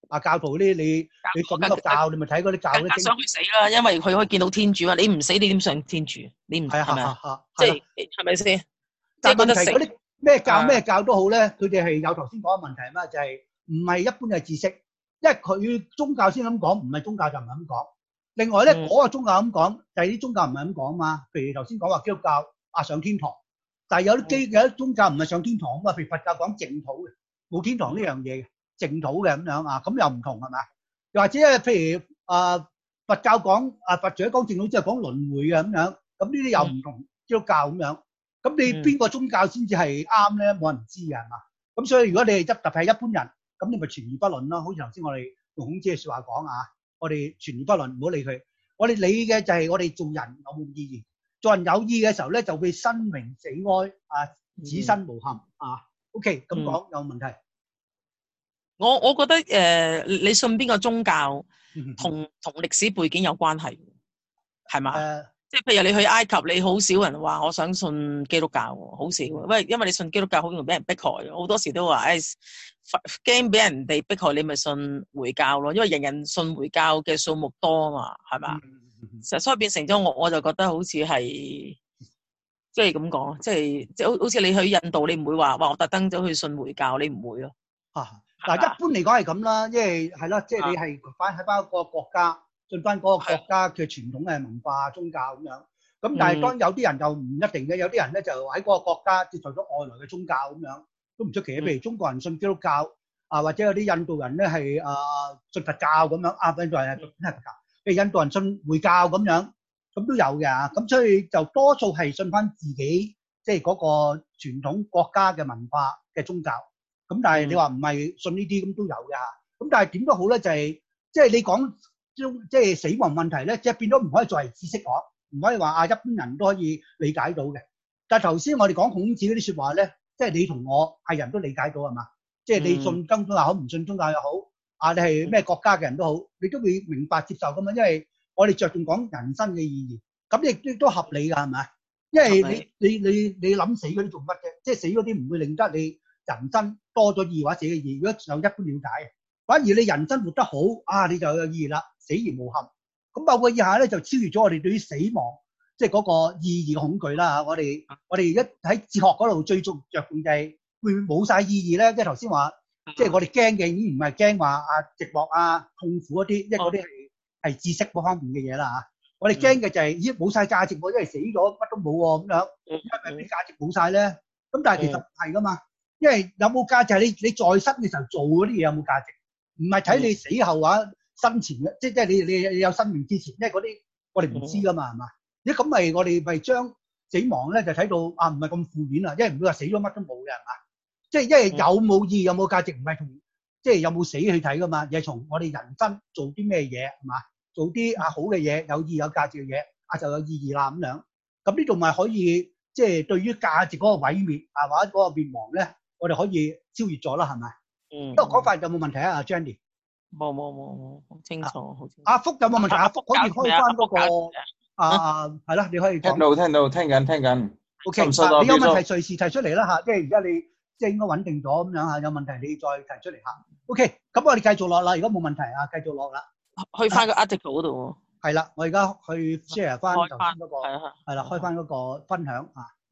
教徒嗰啲，你信呢個教，你咪睇嗰啲教嗰啲。
想去死啦，因為佢可以見到天主啊！你唔死，你點上天主？你唔係咪啊？即係咪先？
但係問題嗰啲咩教都好咧，佢哋係有頭先講嘅問題嘛，就係唔係一般嘅知識，因為佢宗教先咁講，唔係宗教就唔係咁講。另外咧，嗰個宗教咁講，第二啲宗教唔係咁講嘛。譬如頭先講話基督教上天堂，但係有啲宗教唔係上天堂啊嘛。譬如佛教講淨土嘅，冇天堂呢樣嘢嘅，淨土嘅咁樣啊，咁又唔同係咪？又或者譬如佛教講佛除咗講淨土之後講輪迴嘅咁樣，咁呢啲又唔同基督教咁樣。咁你邊個宗教先至係啱咧？冇人知嘅係嘛？咁所以如果你係特別係一般人，咁你咪存而不論咯。好似頭先我哋用孔子嘅説話講啊，我哋存而不論，唔好理佢。我哋理嘅就係我哋做人有冇意義。做人有意嘅時候咧，就會生榮死哀此生無憾啊。OK， 咁講有問題。
我覺得你信邊個宗教同歷史背景有關係，係嘛？即係譬如你去埃及，你好少人話我想信基督教，好少。因為你信基督教好容易俾人迫害，好多時都話驚俾人哋迫害，你咪信回教咯。因為人人信回教嘅數目多啊嘛，係嘛？所以變成咗我就覺得好似係即係咁講，即係好似你去印度，你唔會話我特登走去信回教，你唔會咯。
嗱，一般嚟講係咁啦，因為係啦，即係你係喺翻個國家，信翻嗰個國家嘅傳統嘅文化宗教咁樣。咁但係當有啲人就唔一定嘅，有啲人咧就喺嗰個國家接受咗外來嘅宗教咁樣，都唔出奇。譬如中國人信基督教或者有啲印度人咧係信佛教咁樣，印度人係信佛教，譬如印度人信回教咁樣，咁都有嘅。咁所以就多數係信翻自己即係嗰個傳統國家嘅文化嘅宗教。咁但係你話唔係信呢啲咁都有嘅嚇，咁但係點都好咧，就係即係你講即係死亡問題咧，即係變咗唔可以作為知識講，唔可以話一般人都可以理解到嘅。但係頭先我哋講孔子嗰啲説話咧，即係你同我係人都理解到係嘛？即係你信宗教又好，唔信宗教又好，你係咩國家嘅人都好，你都會明白接受㗎嘛。因為我哋着重講人生嘅意義，咁亦都合理㗎係咪？因為你諗死嗰啲做乜啫？即係死嗰啲唔會令得你人生多咗意義或者死嘅意義，如果有一般了解，反而你人生活得好你就有意義啦，死而無憾。咁某個以下咧就超越咗我哋對於死亡即係嗰個意義嘅恐懼啦嚇。我哋一喺哲學嗰度最着重就係會唔會冇晒意義咧？即係頭先話，即係我哋驚嘅已經唔係驚話寂寞痛苦嗰啲，因為嗰啲係知識嗰方面嘅嘢啦嚇。我哋驚嘅就係咦冇晒價值喎，因為死咗乜都冇喎咁樣，因為啲價值冇晒咧。咁但係其實唔係噶嘛。因為有冇價值係你在生嘅時候做嗰啲嘢有冇價值，唔係睇你死後生前嘅，即係你有生命之前，因為嗰啲我哋唔知噶嘛係嘛？咁咪我哋咪將死亡咧就睇到唔係咁負面啦，因為唔會話死咗乜都冇嘅係嘛？即係因為有冇意義有冇價值唔係從即係有冇死去睇噶嘛，而係從我哋人生做啲咩嘢係嘛？做啲好嘅嘢有意義有價值嘅嘢就有意義啦咁樣。咁呢度咪可以即係對於價值嗰個毀滅或者嗰個滅亡咧？我哋可以超越咗啦，係咪？呢個講法有冇問題啊？Jenny，
冇，好清楚，好清楚。
阿福有冇問題？阿福可以開翻嗰個係啦，你可以
聽到，聽緊。
OK，你有問題隨時提出嚟啦嚇，即係而家你即係應該穩定咗咁樣嚇，有問題你再提出嚟嚇。OK，咁我哋繼續落啦。如果冇問題繼續落啦。
去翻個 article 嗰度喎。
係啦，我而家去 share 翻頭先嗰個係啦，開翻嗰個分享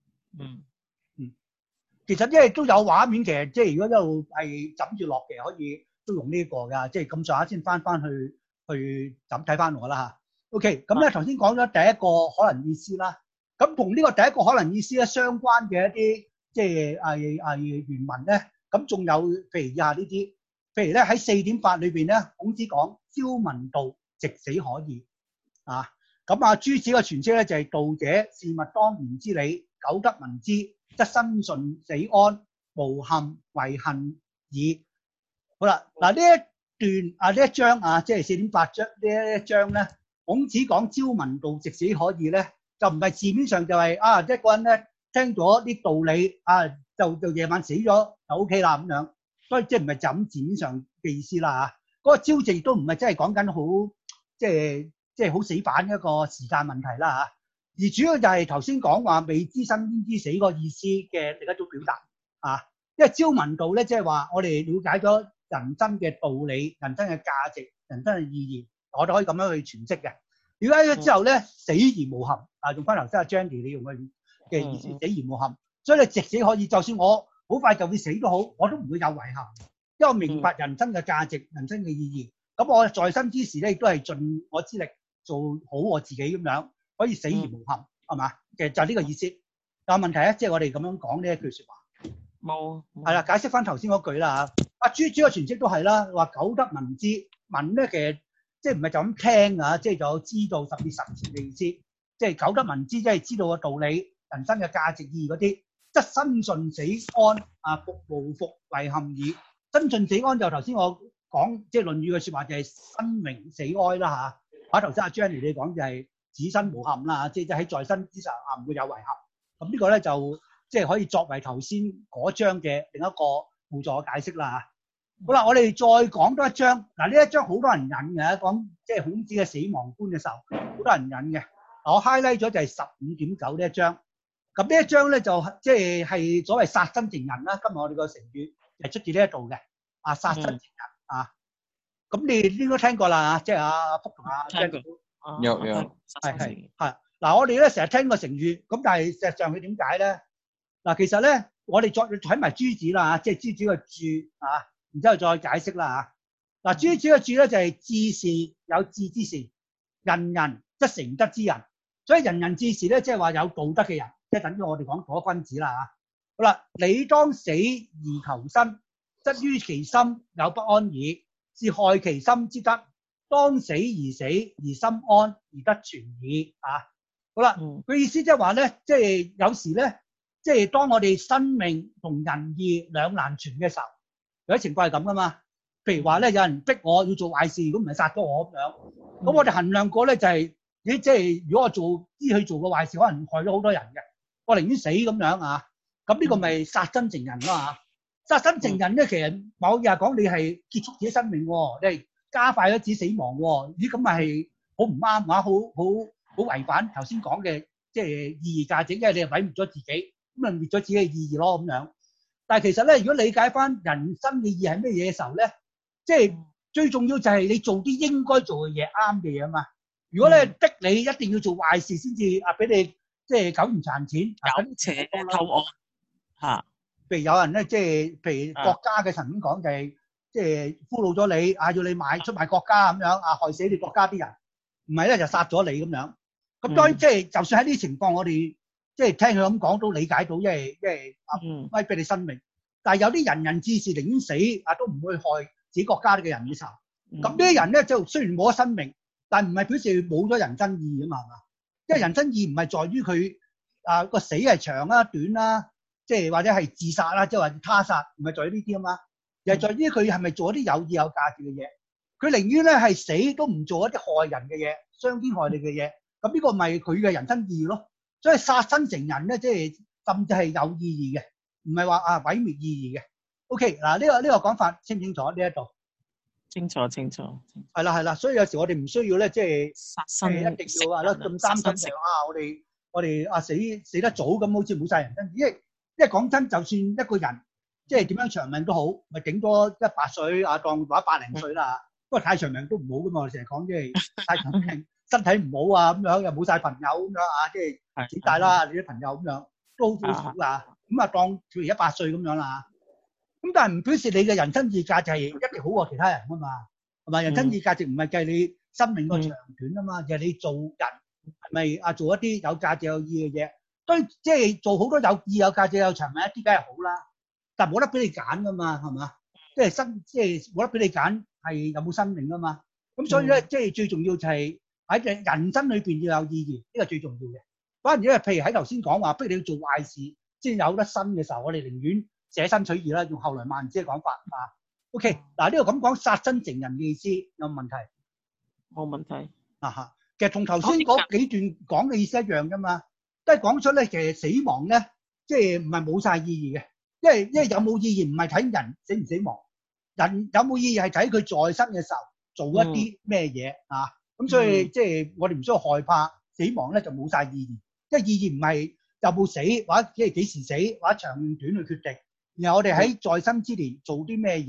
其實因為都有畫面，其實即係如果一路係枕住落嘅，可以都用呢個㗎，即係咁上下先翻去枕睇翻我啦嚇。OK，咁咧頭先講咗第一個可能意思啦，咁同呢個第一個可能意思咧相關嘅一啲即係原文咧，咁仲有譬如以下呢啲，譬如咧喺4點法裏邊咧，孔子講朝聞道，夕死可矣咁朱子嘅詮釋咧就係道者，事物當然之理，久得聞之，則生順死安，無憾為恨矣。好啦，嗱呢一段呢一章即係4點法章呢一章咧，孔子講朝聞道，夕死可矣咧，就唔係字面上就係一個人咧聽咗啲道理就夜晚死咗就 OK 啦咁樣，所以即係唔係就咁字面上嘅意思啦嗰個朝夕都唔係真係講緊好即係好死板一個時間問題啦而主要就係頭先講話未知生焉知死嗰個意思嘅另一種表達因為朝聞道咧，即係話我哋了解咗人生嘅道理、人生嘅價值、人生嘅意義，我哋可以咁樣去詮釋嘅。了解咗之後咧，死而無憾啊！用翻頭先阿 Jenny 你用嘅意思，死而無憾。所以你直死可以，就算我好快就會死都好，我都唔會有遺憾，因為我明白人生嘅價值、人生嘅意義。咁我在生之時咧，亦都係盡我之力做好我自己咁樣，可以死而無憾，係嘛？其實就係呢個意思。但係問題咧，即係我哋咁樣講呢一句説話，
冇
係啦，解釋翻頭先嗰句啦嚇。阿朱嘅詮釋都係啦，話久得聞之，聞咧其實即係唔係就咁聽啊，即係就知道甚至實踐嘅意思。即係久得聞之，即係知道個道理、人生嘅價值意義嗰啲，則生盡死安啊，復無復遺憾矣。生盡死安就頭先我講，即係《論語》嘅説話就係生榮死哀啦嚇。頭先阿 Jenny 你講就係子身無憾啦，即係喺在生之時啊唔會有遺憾。咁呢個咧就即係可以作為頭先嗰章嘅另一個輔助解釋啦嚇。好啦，我哋再講多一章。嗱，呢一章好多人引嘅，講即係孔子嘅死亡觀嘅時候，好多人引嘅。我 highlight 咗就係15.9呢一章。咁呢一章咧就即係所謂殺身成仁啦。今日我哋個成語係出自呢一度嘅。啊，殺身成仁啊。咁你應該聽過啦，即係阿福同阿 Jenny
有
係。嗱，我哋咧成日聽個成語，咁但係事實上佢點解咧？嗱，其實咧我哋再睇埋朱子啦，即係朱子嘅注啊，然之後再解釋啦嚇。嗱，朱子嘅注咧就係智事有智之士，仁人則成德之人。所以仁人智士咧，即係話有道德嘅人，即係等於我哋講果君子啦嚇。好啦，你當死而求生，則於其心有不安矣，是害其心之德。當死而死，而心安而得全矣啊！好啦，佢意思即係話咧，即係有時咧，即係當我哋生命同仁義兩難全嘅時候，有啲情況係咁噶嘛。譬如話咧，有人逼我要做壞事，如果唔係殺咗我咁樣，咁我哋衡量過咧就係，即係如果我知去做個壞事，可能害咗好多人嘅，我寧願死咁樣啊。咁呢個咪殺身成仁啦嚇。殺身成仁咧，其實某日講你係結束自己生命喎，你係加快咗自己死亡喎。咦，咁咪係好唔啱啊？好違反頭先講嘅即係意義價值，因為你係毀滅咗自己，咁咪滅咗自己嘅意義咯咁樣。但係其實咧，如果理解翻人生嘅意義係咩嘢嘅時候咧，即係最重要就係你做啲應該做嘅嘢，啱嘅嘢啊嘛。如果咧逼你一定要做壞事先至俾你即係苟延殘喘，
有邪偷惡嚇。
譬如有人咧，即係譬如國家嘅層面講就係即係俘虜咗你，要你出賣國家咁樣，害死你國家啲人，唔係咧就殺咗你咁樣。咁當然即係就算喺呢啲情況，我哋即係聽佢咁講都理解到，因為威逼你生命。但係有啲仁智士寧願死都唔會害自己國家嘅人嘅時候，咁呢啲人咧就雖然冇咗生命，但唔係表示冇咗人生意義啊嘛，係嘛？因為人生意義唔係在於佢個死係長啦、短啦，即係或者係自殺啦，即係話他殺，唔係在於呢啲啊嘛，而係在於佢係咪做一啲有意有價值嘅嘢。佢寧願咧係死都唔做一啲害人嘅嘢、傷天害理嘅嘢。咁呢個咪佢嘅人生意義咯。所以殺身成仁咧，即係甚至係有意義嘅，唔係話毀滅意義嘅。OK， 嗱呢個講法清唔清楚呢一度？清楚。係啦，所以有時我哋唔需要咧，即係
殺身
一定要話咧咁擔心我哋死得早咁，好似冇晒人生。因為講真，就算一個人即係點樣長命都好，咪頂多100歲當話100零歲啦。不過太長命都唔好噶嘛，我成日講即係太長命，身體唔好咁樣，又冇晒朋友咁樣即係點大啦？你啲朋友咁樣都好少啊。咁當譬如100歲咁樣啦。咁但係唔表示你嘅人生意義價值係一定好過其他人啊嘛，係咪？人生意義價值唔係計你生命個長短啊嘛，而係你做人係咪做一啲有價值有意義嘅嘢。當然即係做好多有意義有價值有長命一啲梗係好啦，但係冇得俾你揀噶嘛，係嘛？即係冇得俾你揀係有冇生命啊嘛。咁所以咧，即係最重要就係喺人生裏邊要有意義，呢個最重要嘅。反而因為譬如喺頭先講話逼你要做壞事先有得生嘅時候，我哋寧願捨身取義啦，用後來孟子嘅講法OK， 嗱呢個咁講殺身成仁嘅意思有冇問題？
冇問題。
其實同頭先嗰幾段講嘅意思一樣㗎嘛，都係講出咧其實死亡咧，即係唔係冇晒意義嘅，因為有冇意義唔係睇人死唔死亡，人有冇意義係睇佢在生嘅時候做一啲咩嘢咁所以即係我哋唔需要害怕死亡咧就冇晒意義，因為意義唔係有冇死或者即係幾時死或者長短去決定。然後我哋喺在生之年做啲咩嘢，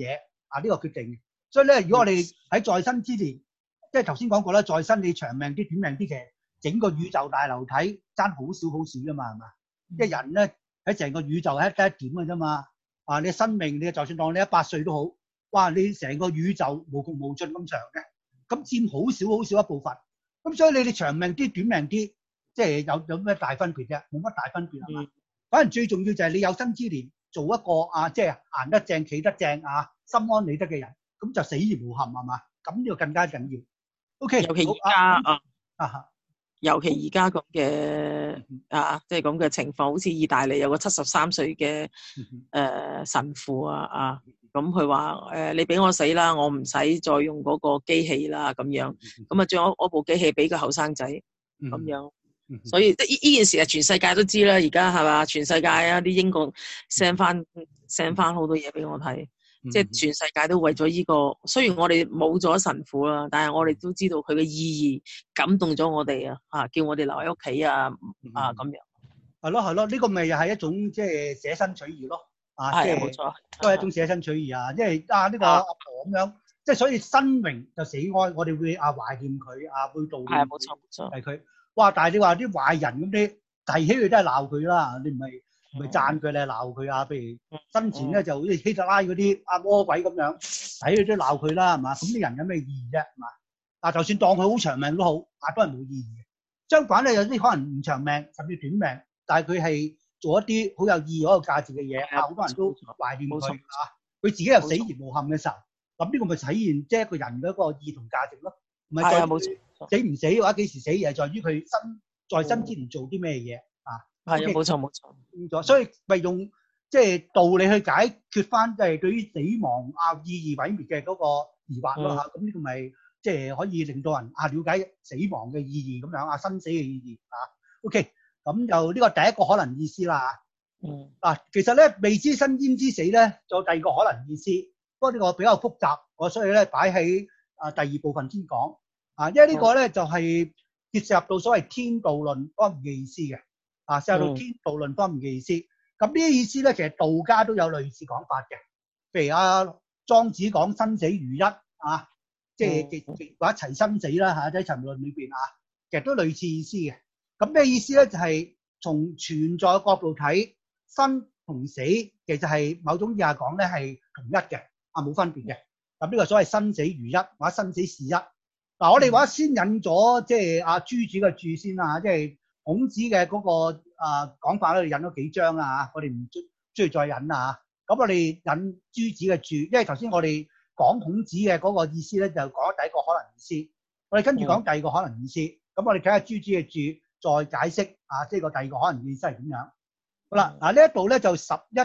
呢個決定嘅。所以咧，如果我哋喺在生之年，即係頭先講過啦，在生你長命啲短命啲，其實整個宇宙大流體爭好少好少㗎嘛，係嘛？即係人咧喺成個宇宙係得一點嘅啫嘛。你嘅生命，你就算當你100歲都好，哇！你成個宇宙無窮無盡咁長嘅，咁佔好少好少一部分。咁所以你哋長命啲短命啲，即係有咩大分別啫？冇乜大分別係嘛？反正最重要就係你有生之年做一個即係行得正企得正心安理得嘅人，咁就死而無憾係嘛？咁呢個更加緊要。OK，
尤其而家尤其而家咁嘅即係咁嘅情況，好似意大利有個73歲嘅神父咁佢話你俾我死啦，我唔使再用嗰個機器啦咁樣，咁啊將我部機器俾個後生仔咁樣。所以呢件事係全世界都知啦，而家係嘛？全世界啲英國 send 翻好多嘢俾我睇，即係全世界都為咗呢個。雖然我哋冇咗神父啦，但係我哋都知道佢嘅意義感動咗我哋叫我哋留喺屋企咁樣。
係咯，呢個咪又係一種即係捨身取義咯。
係冇錯，
都係一種捨身取義因為呢個阿婆咁樣，即係所以新榮就死哀，我哋會懷念佢會悼念。係冇錯，係佢。哇！但係你話啲壞人咁啲提起佢都係鬧佢啦，你唔係讚佢，你係鬧佢譬如生前咧就好似希特拉嗰啲魔鬼咁樣，睇佢都鬧佢啦，係嘛？咁啲人有咩意義啫？係嘛？就算當佢好長命都好，都係冇意義嘅。相反咧，有啲可能唔長命甚至短命，但係佢係做一啲好有意義、好有價值嘅嘢，好多人都懷念佢佢自己又死而無憾嘅時候，咁呢個咪體現即係一個人嘅一個意同價值咯。唔係在
冇錯。
死唔死或者幾時死，而係在於佢在生之年做啲咩嘢
係冇錯。
所以咪用即係道理去解決翻，即係對於死亡意義毀滅嘅嗰個疑惑咯咁呢個咪即係可以令到人了解死亡嘅意義咁樣生死嘅意義OK， 咁就呢個第一個可能意思啦其實咧未知生焉知死咧，仲有第二個可能意思，不過呢個比較複雜，我所以咧擺喺第二部分先講。因為呢個咧就係涉入到所謂天道論方面嘅意思嘅，涉入到天道論方面嘅意思。咁呢啲意思咧，其實道家都有類似講法嘅。譬如莊子講生死如一即係或者齊生死啦喺《齊物論》裏邊其實都類似意思嘅。咁咩意思咧？就係從存在嘅角度睇，生同死其實係某種意義講咧係同一嘅，冇分別嘅。咁呢個所謂生死如一或者生死是一。我哋話先引咗即係朱子嘅注先即係孔子嘅嗰個講法咧，引咗幾章我哋唔中意再引咁我哋引朱子嘅注，因為頭先我哋講孔子嘅嗰個意思咧，就講咗第一個可能意思。我哋跟住講第二個可能意思，咁我哋睇下朱子嘅注，再解釋即係個第二個可能意思係點樣。好啦，呢一度咧就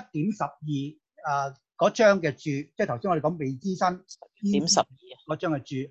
11.12嗰章嘅注，即係頭先我哋講未知生11.12嗰章嘅注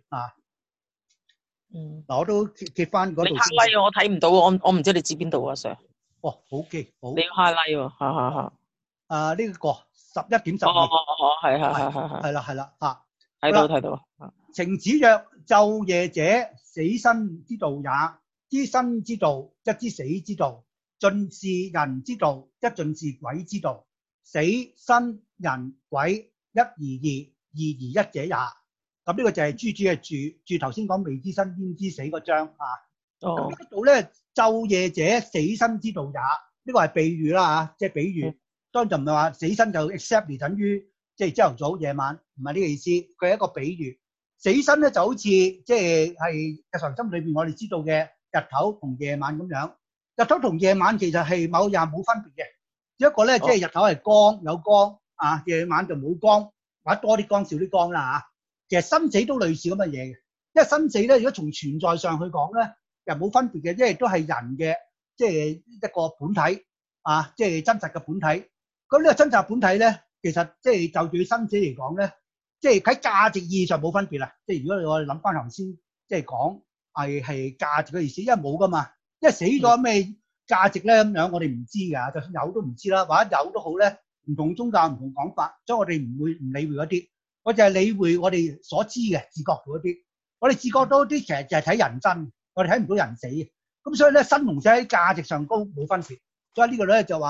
我都揭翻嗰度。
你 highlight 我睇唔到，我唔知你指邊度Sir。
好嘅，好。
你要 highlight 喎，
呢個11.12。係啦。
睇到。
程子曰：晝夜者，死生之道也。知生之道，則知死之道；盡是人之道，則盡是鬼之道。死生人鬼，一而二，二而一者也。咁呢個就係朱子嘅注頭先講未知生焉知死嗰章咁呢度咧，晝夜者，死生之道也。呢個係比喻啦即係比喻。當然就唔係話死生就 exactly 等於即係朝頭早夜晚，唔係呢個意思。佢係一個比喻。死生咧就好似即係日常生活裏邊我哋知道嘅日頭同夜晚咁樣。日頭同夜晚其實係某樣冇分別嘅，只不過咧即係日頭係光有光夜晚就冇光，或者多啲光少啲光啦其實生死都類似咁嘅嘢嘅，因為生死咧，如果從存在上去講咧，又冇分別嘅，因為都係人嘅即係一個本體即係真實嘅本體。咁呢個真實本體咧，其實即係就住生死嚟講咧，即係喺價值意義上冇分別啦。即係如果我哋諗翻頭先，即係講係價值嘅意思，因為冇噶嘛，因為死咗咩價值咧咁樣，我哋唔知㗎，就算有都唔知啦，或者有都好咧，唔同宗教唔同講法，所以我哋唔理會嗰啲。我就係理會我哋所知嘅自覺到嗰啲，我哋自覺到啲其實就係睇人生，我哋睇唔到人死嘅。咁所以咧，生同死喺價值上高冇分別。所以呢個咧就話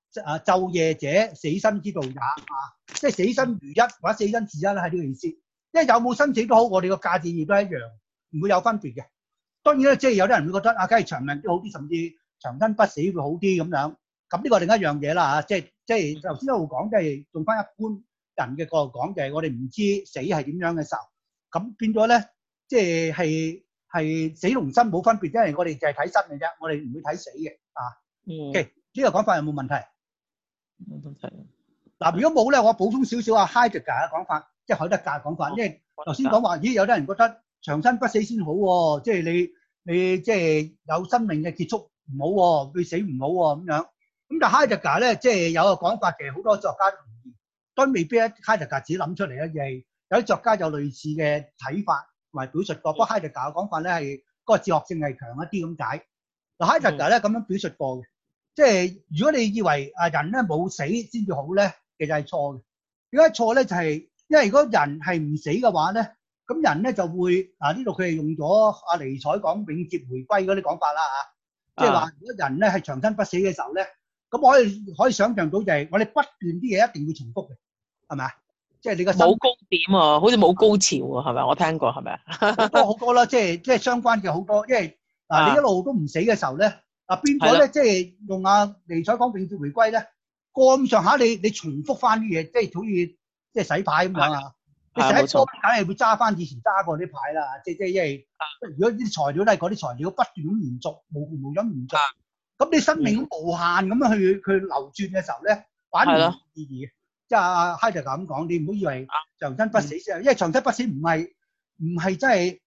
晝夜者，死生之道也即係死生如一或者死生是一咧，係呢個意思。因為有冇生死都好，我哋個價值亦都一樣，唔會有分別嘅。當然咧，即係有啲人會覺得梗係長命啲好啲，甚至長生不死會好啲咁樣。咁呢個另一樣嘢啦即係頭先一路講，即係用翻一般人嘅角度講，就係我哋唔知死係點樣嘅時候，咁變咗咧，即係死同生冇分別，因為我哋淨係睇生嘅啫，我哋唔會睇死嘅OK，呢個講法有冇問題？
冇問題。
嗱，如果冇咧，我補充少少Heidegger嘅講法，即係海德格講法，因為頭先講話，咦，有啲人覺得長生不死先好喎，即係你即係有生命嘅結束唔好喎，對死唔好喎咁樣。咁但係 Heidegger 咧，即係有個講法，其實好多作家都同意，當然未必Heidegger 自己諗出嚟咧，而係有啲作家有類似嘅睇法同埋表述過。不過 Heidegger 嘅講法咧係嗰個哲學性係強一啲咁解。嗱 Heidegger 咧咁樣表述過嘅，即係如果你以為人咧冇死先至好咧，其實係錯嘅。點解錯咧？就係因為如果人係唔死嘅話咧，咁人咧就會呢度佢係用咗尼采講永劫回歸嗰啲講法啦即係話如果人咧係長生不死嘅時候咧，咁我可以想象到就係我哋不斷啲嘢一定會重複嘅，係咪啊？即係你個
冇高點啊，好似冇高潮啊，係咪？我聽過係咪啊？
好多啦，即係相關嘅好多，因為你一路都唔死嘅時候咧，變咗咧即係用尼采講永劫回歸咧，過咁上下你重複翻啲嘢，即係好似即係洗牌咁樣你洗一波梗係會揸翻以前揸過啲牌啦，即係因為如果啲材料都係嗰啲材料不斷咁延續，無咁延續，咁你生命咁無限咁樣去流轉嘅時候咧，反而冇意義嘅。即係Heidegger咁講，你唔好以為長生不死先，因為長生不死唔係真係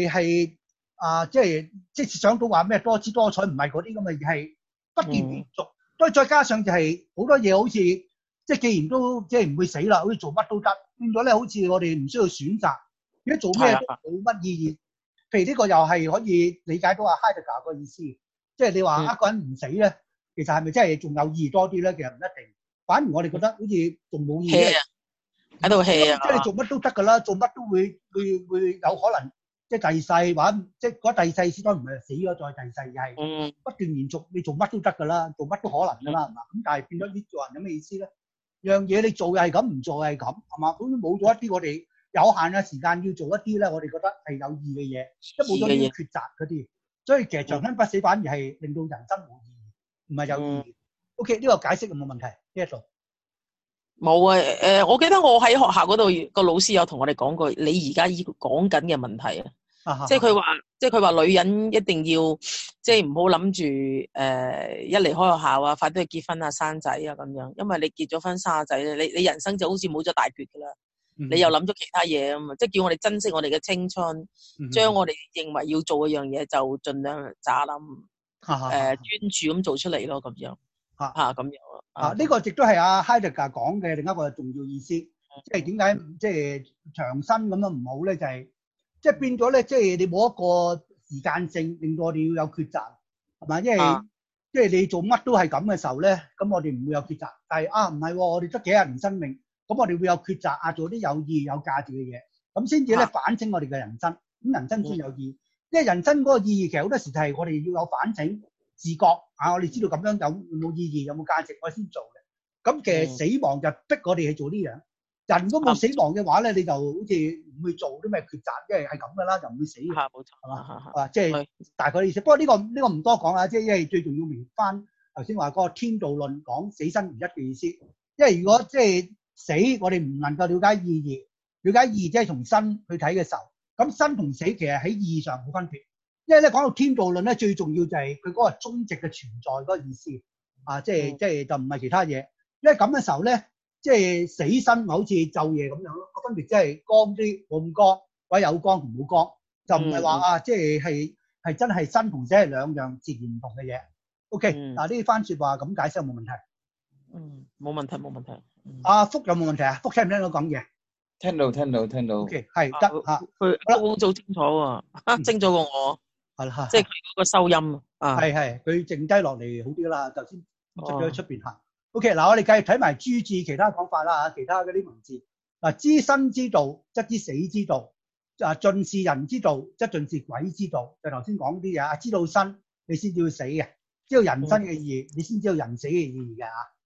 即係想到話咩多姿多彩，唔係嗰啲咁嘅，而係不斷延續。所以再加上就係好多嘢好似即係既然都即係唔會死啦，好似做乜都得，變咗咧好似我哋唔需要選擇，如果做咩都冇乜意義。譬如呢個又係可以理解到Heidegger個意思，即係你話一個人唔死咧，其實係咪真係仲有意義多啲咧？其實唔一定，反而我哋覺得好似仲冇意義
喺度 hea
即係你做乜都得㗎啦，做乜都會有可能即係第二世，或者即係嗰第二世先，當然唔係死咗再第二世，而係不斷延續，你做乜都得㗎啦，做乜都可能㗎啦，係嘛？咁但係變咗呢做人有咩意思咧？樣嘢你做又係咁，唔做又係咁，係嘛？好似冇咗一啲我哋有限嘅時間要做一啲咧，我哋覺得係有意義嘅嘢，即係冇咗啲抉擇嗰啲，所以其實長生不死反而係令到人生冇意義，唔係有意義。OK，呢個解釋有冇問題？呢一度
冇啊，我記得我喺學校嗰度個老師有同我哋講過，你而家講緊嘅問題即係佢話女人一定要即係唔好諗住一離開學校快啲去結婚生仔咁樣，因為你結咗婚生仔咧，你人生就好似冇咗大決噶啦，你又諗咗其他嘢啊嘛，即係叫我哋珍惜我哋嘅青春，將我哋認為要做嘅樣嘢就盡量渣諗專注咁做出嚟咯，咁樣咁樣
呢個亦都係Heidegger講嘅另一個重要意思，即係點解即係長生咁樣唔好咧？就係即係變咗咧，即係你冇一個時間性，令到我哋要有抉擇，係嘛？因為即係你做乜都係咁嘅時候咧，咁我哋唔會有抉擇。但係唔係喎，我哋得幾廿年生命，咁我哋會有抉擇做啲有意義、有價值嘅嘢，咁先至咧反省我哋嘅人生。咁人生先有意義，因為人生嗰個意義其實好多時就係我哋要有反省、自覺我哋知道咁樣有冇意義、有冇價值，我先做嘅。咁其實死亡就逼我哋去做呢樣。人如果冇死亡嘅話咧，你就好似唔會做啲咩抉擇，因為係咁噶啦，就唔會死嘅。
冇錯，
係嘛？即係大概意思。不過呢個唔多講即係因為最重要明翻頭先話嗰個天道論講死生如一嘅意思。因為如果即係死，我哋唔能夠了解意義，了解意義即係從生去睇嘅時候，咁生同死其實喺意義上冇分別。因為咧講到天道論咧，最重要就係佢嗰個終極嘅存在嗰個意思即係就唔係其他嘢。因為咁嘅時候咧。即係死生好似晝夜咁樣咯，個分別即係光啲冇咁光，或者有光同冇光，就唔係話即係真係生同死係兩樣截然唔同嘅嘢。OK，嗱呢番説話咁解釋有冇問題？
冇問題冇問題。
阿福有冇問題啊？福聽唔聽到講嘢？
聽到。
OK，係得
佢做清楚喎，清楚過我。係啦，即係佢嗰個收音
係佢剩低落嚟好啲啦，頭先出咗出邊行。OK，嗱我哋繼續睇埋朱子其他講法啦其他嗰啲文字知生之道，則知死之道；盡是人之道，則盡是鬼之道。就頭先講啲嘢知道生，你先至要死嘅；知道人生嘅意義，你先知道人死嘅意義嘅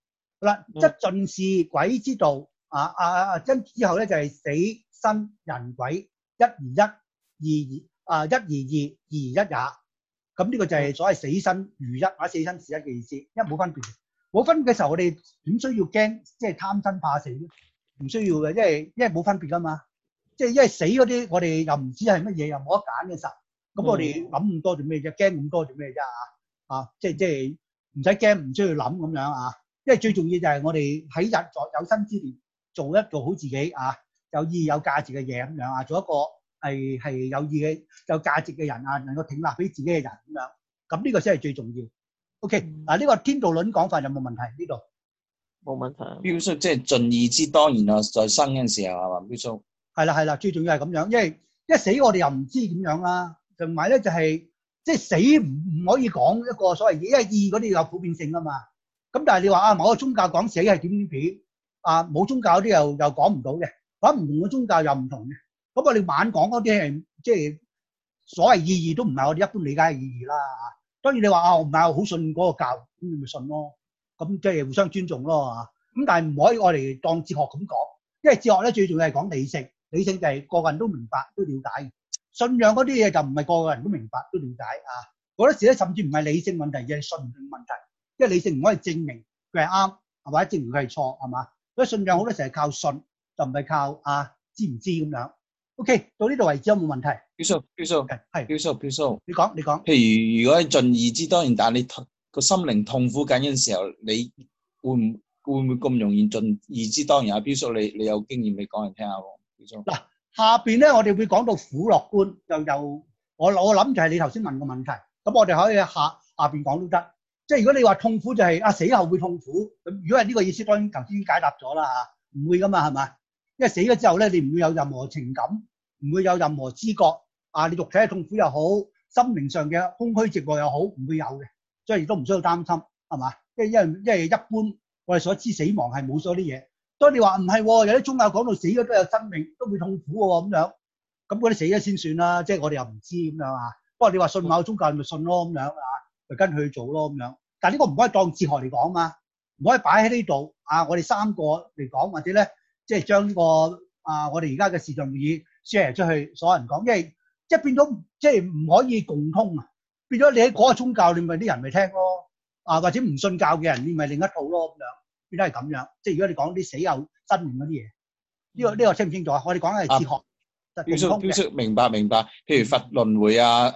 好啦，則盡是鬼之道跟之後咧就係死生人鬼一而一，二而一而二而一也。咁呢個就係所謂死生如一或者死生是一嘅意思，因為冇分別。冇分別嘅時候，我哋點需要驚？即係貪生怕死咧？唔需要嘅，因為冇分別噶嘛。即係因為死嗰啲，我哋又唔知係乜嘢，又冇得揀嘅時候，咁我哋諗咁多做咩啫？驚咁多做咩啫？即係唔使驚，唔需要諗咁樣啊。因為最重要就係我哋喺日在有生之年做好自己有意義有價值嘅嘢咁樣做一個係有意義有價值嘅人能夠挺立俾自己嘅人咁樣。咁呢個先係最重要。OK， 嗱呢個天道論講法有冇問題？呢度
冇問題。
標叔即係盡義之當，然後在生嘅時候係嘛？標叔
係啦，最重要係咁樣，因為死我哋又唔知點樣啦，同埋咧就係即係死唔可以講一個所謂義，因為義嗰啲有普遍性啊嘛。咁但係你話某個宗教講死係點冇宗教嗰啲又講唔到嘅，講唔同嘅宗教又唔同嘅。咁我哋晚講嗰啲係即係所謂意義都唔係我哋一般理解嘅意義啦。當然你話我唔係好信嗰個教，咁你咪信咯。咁即係互相尊重咯。咁但係唔可以我哋當哲學咁講，因為哲學咧最重要係講理性，理性就係個個人都明白都了解。信仰嗰啲嘢就唔係個個人都明白都了解好多時咧甚至唔係理性問題，而係信念問題。因為理性唔可以證明佢係啱，或者證明佢係錯，係嘛？所以信仰好多時係靠信，就唔係靠知唔知咁樣。OK， 到呢度為止有冇問題？標叔，
係標叔，
你講。
譬如如果係盡義之當然，但係你個心靈痛苦緊嘅時候，你會唔會咁容易盡義之當然？標叔你有經驗，你講嚟聽下喎。標叔
嗱，下邊咧我哋會講到苦樂觀，就我諗就係你頭先問個問題，咁我哋可以下邊講都得。即係如果你話痛苦就係死後會痛苦，咁如果係呢個意思，當然頭先已經解答咗啦唔會噶嘛，係嘛？因為死咗之後咧，你唔會有任何情感，唔會有任何知覺你肉體嘅痛苦又好，心靈上嘅空虛寂寞又好，唔會有嘅，所以亦都唔需要擔心，係嘛？因為一般我哋所知死亡係冇咗啲嘢。當你話唔係，有啲宗教講到死咗都有生命，都會痛苦喎咁樣，咁嗰啲死咗先算啦，即係我哋又唔知咁樣不過你話信某個宗教，你咪信咯咁樣就跟佢去做咯咁樣。但係呢個唔可以當哲學嚟講嘛，唔可以擺喺呢度我哋三個嚟講，或者咧即係將呢個我哋而家嘅視像會議 share 出去，所有人講，因為即係變咗即係唔可以共通變咗你喺嗰個宗教，你咪啲人咪聽咯或者唔信教嘅人，你咪另一套咯咁樣，變咗係咁樣。即係如果你講啲死後生命嗰啲嘢，呢個清唔清楚我哋講嘅係哲學。
標叔明白。譬如佛輪迴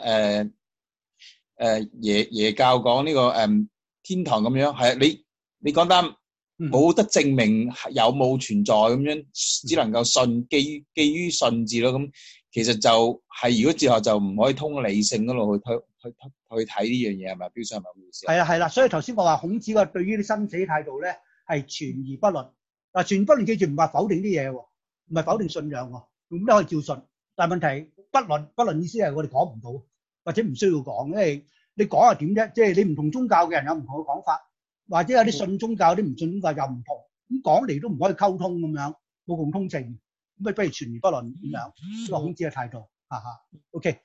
耶教講呢個天堂咁樣，係你講得冇得證明有冇存在咁樣，只能夠信，基於信字咯。咁其實就係如果哲學就唔可以通理性嗰度去睇呢樣嘢，係咪？標叔係咪咁意思？
係啦，所以頭先我話孔子對於啲生死態度咧係存而不論。存而不論記住唔係否定啲嘢喎，唔係否定信仰喎，咁都可以照信。但係問題不論意思係我哋講唔到，或者唔需要講，因為你講係點啫？即係你唔同宗教嘅人有唔同嘅講法，或者有啲信宗教、啲唔信宗教又唔同，咁講嚟都唔可以溝通咁樣，冇共通性，咁不如存而不論咁樣，呢個孔子嘅態度。OK。